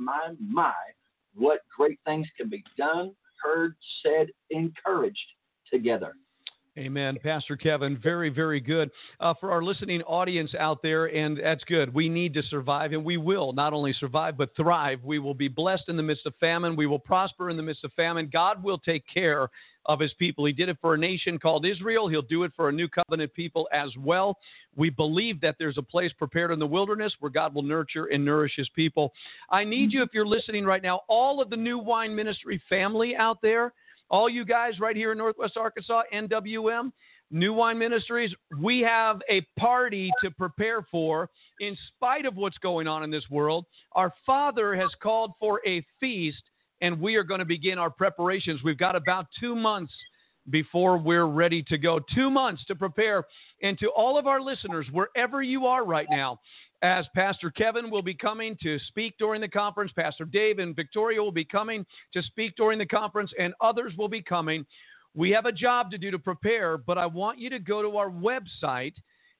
what great things can be done, heard, said, encouraged together. Amen. Pastor Kevin, very, very good. For our listening audience out there, and that's good. We need to survive, and we will not only survive, but thrive. We will be blessed in the midst of famine. We will prosper in the midst of famine. God will take care of his people. He did it for a nation called Israel. He'll do it for a new covenant people as well. We believe that there's a place prepared in the wilderness where God will nurture and nourish his people. I need you, if you're listening right now, all of the New Wine Ministry family out there, all you guys right here in Northwest Arkansas, NWM, New Wine Ministries, we have a party to prepare for in spite of what's going on in this world. Our Father has called for a feast, and we are going to begin our preparations. We've got about 2 months before we're ready to go. 2 months to prepare. And to all of our listeners, wherever you are right now, as Pastor Kevin will be coming to speak during the conference, Pastor Dave and Victoria will be coming to speak during the conference, and others will be coming. We have a job to do to prepare, but I want you to go to our website,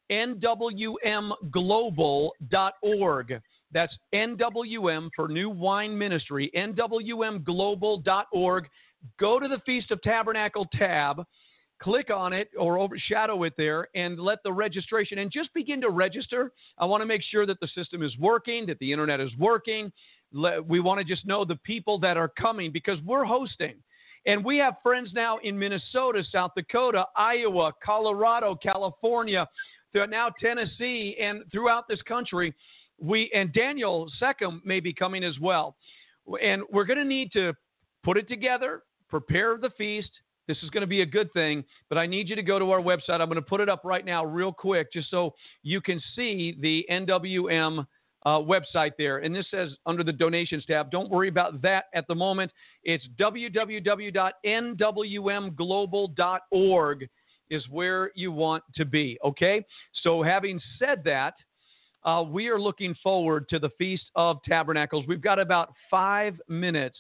nwmglobal.org. That's NWM for New Wine Ministry, nwmglobal.org. Go to the Feast of Tabernacle tab. Click on it or overshadow it there and let the registration, and just begin to register. I want to make sure that the system is working, that the internet is working. We want to just know the people that are coming because we're hosting. And we have friends now in Minnesota, South Dakota, Iowa, Colorado, California, now Tennessee, and throughout this country. And Daniel Seckham may be coming as well. And we're going to need to put it together, prepare the feast. This is going to be a good thing, but I need you to go to our website. I'm going to put it up right now real quick just so you can see the NWM website there. And this says under the donations tab, don't worry about that at the moment. It's www.nwmglobal.org is where you want to be, okay? So having said that, we are looking forward to the Feast of Tabernacles. We've got about 5 minutes.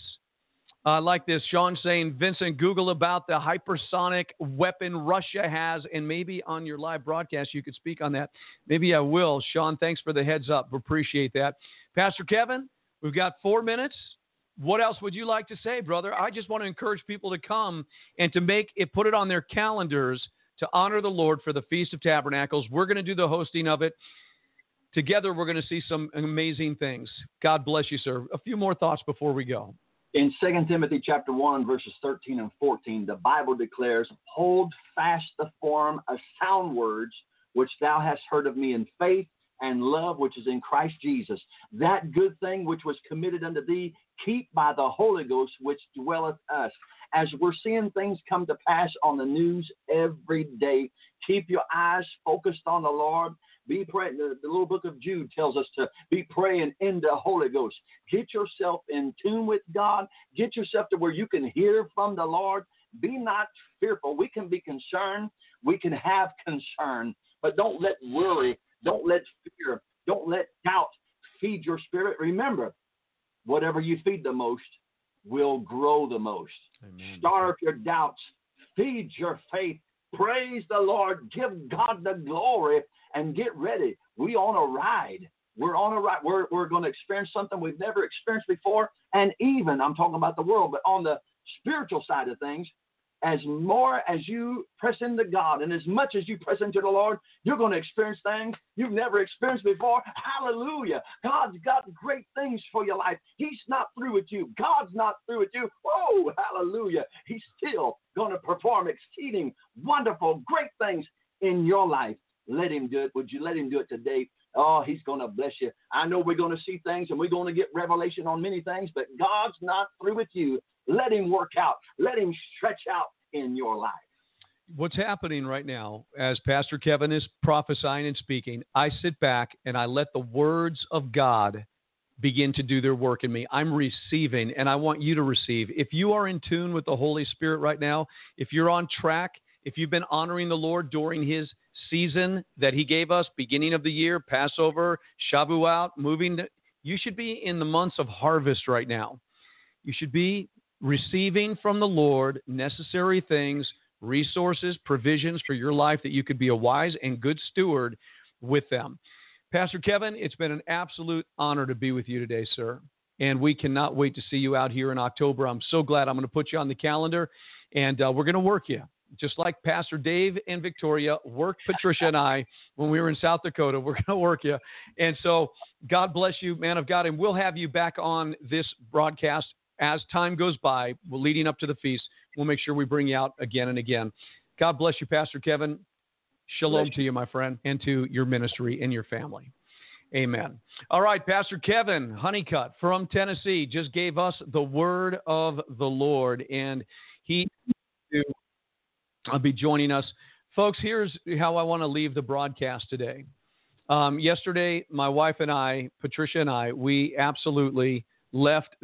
Like this, Sean saying, Vincent, Google about the hypersonic weapon Russia has, and maybe on your live broadcast you could speak on that. Maybe I will. Sean, thanks for the heads up. Appreciate that. Pastor Kevin, we've got 4 minutes. What else would you like to say, brother? I just want to encourage people to come and to put it on their calendars to honor the Lord for the Feast of Tabernacles. We're going to do the hosting of it. Together, we're going to see some amazing things. God bless you, sir. A few more thoughts before we go. In 2 Timothy chapter 1, verses 13 and 14, the Bible declares, hold fast the form of sound words which thou hast heard of me in faith and love which is in Christ Jesus. That good thing which was committed unto thee, keep by the Holy Ghost which dwelleth us. As we're seeing things come to pass on the news every day, keep your eyes focused on the Lord. Be praying. The little book of Jude tells us to be praying in the Holy Ghost. Get yourself in tune with God. Get yourself to where you can hear from the Lord. Be not fearful. We can be concerned. We can have concern. But don't let worry, don't let fear, don't let doubt feed your spirit. Remember, whatever you feed the most will grow the most. Amen. Starve your doubts. Feed your faith. Praise the Lord. Give God the glory. And get ready. We on a ride. We're on a ride. We're going to experience something we've never experienced before. And even, I'm talking about the world, but on the spiritual side of things, as more as you press into God and as much as you press into the Lord, you're going to experience things you've never experienced before. Hallelujah. God's got great things for your life. He's not through with you. God's not through with you. Oh, hallelujah. He's still going to perform exceeding wonderful, great things in your life. Let him do it. Would you let him do it today? Oh, he's going to bless you. I know we're going to see things and we're going to get revelation on many things, but God's not through with you. Let him work out. Let him stretch out in your life. What's happening right now, as Pastor Kevin is prophesying and speaking, I sit back and I let the words of God begin to do their work in me. I'm receiving, and I want you to receive. If you are in tune with the Holy Spirit right now, if you're on track, if you've been honoring the Lord during his season that he gave us, beginning of the year, Passover, Shavuot, you should be in the months of harvest right now. You should be receiving from the Lord necessary things, resources, provisions for your life that you could be a wise and good steward with them. Pastor Kevin, it's been an absolute honor to be with you today, sir. And we cannot wait to see you out here in October. I'm so glad. I'm going to put you on the calendar, and we're going to work you. Just like Pastor Dave and Victoria worked Patricia and I when we were in South Dakota, we're going to work you. And so God bless you, man of God, and we'll have you back on this broadcast as time goes by. We're leading up to the feast. We'll make sure we bring you out again and again. God bless you, Pastor Kevin. Shalom to you, my friend, and to your ministry and your family. Amen. All right, Pastor Kevin Honeycutt from Tennessee just gave us the word of the Lord, and he will be joining us. Folks, here's how I want to leave the broadcast today. Yesterday, my wife and I, Patricia and I, we absolutely left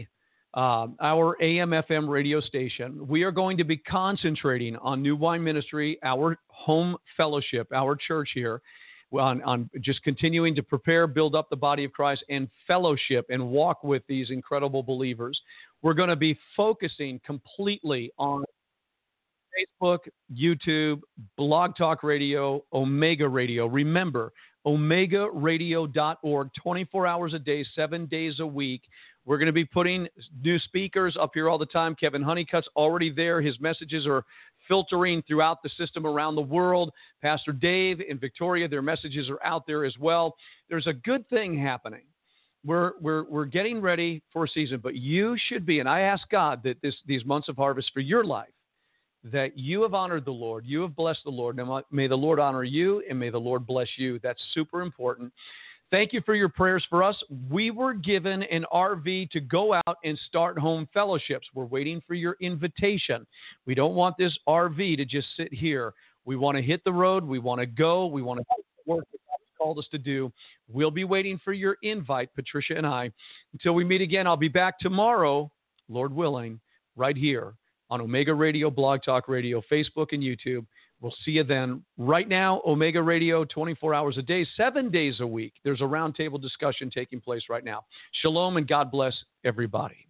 our AM/FM radio station. We are going to be concentrating on New Wine Ministry, our home fellowship, our church here, on just continuing to prepare, build up the body of Christ, and fellowship and walk with these incredible believers. We're going to be focusing completely on Facebook, YouTube, Blog Talk Radio, Omega Radio. Remember, OmegaRadio.org, 24 hours a day, 7 days a week. We're going to be putting new speakers up here all the time. Kevin Honeycutt's already there. His messages are filtering throughout the system around the world. Pastor Dave and Victoria, their messages are out there as well. There's a good thing happening. We're getting ready for a season, but you should be, and I ask God that these months of harvest for your life, that you have honored the Lord, you have blessed the Lord. Now, may the Lord honor you, and may the Lord bless you. That's super important. Thank you for your prayers for us. We were given an RV to go out and start home fellowships. We're waiting for your invitation. We don't want this RV to just sit here. We want to hit the road. We want to go. We want to work that God's called us to do. We'll be waiting for your invite, Patricia and I. Until we meet again, I'll be back tomorrow, Lord willing, right here on Omega Radio, Blog Talk Radio, Facebook, and YouTube. We'll see you then. Right now, Omega Radio, 24 hours a day, 7 days a week. There's a roundtable discussion taking place right now. Shalom and God bless everybody.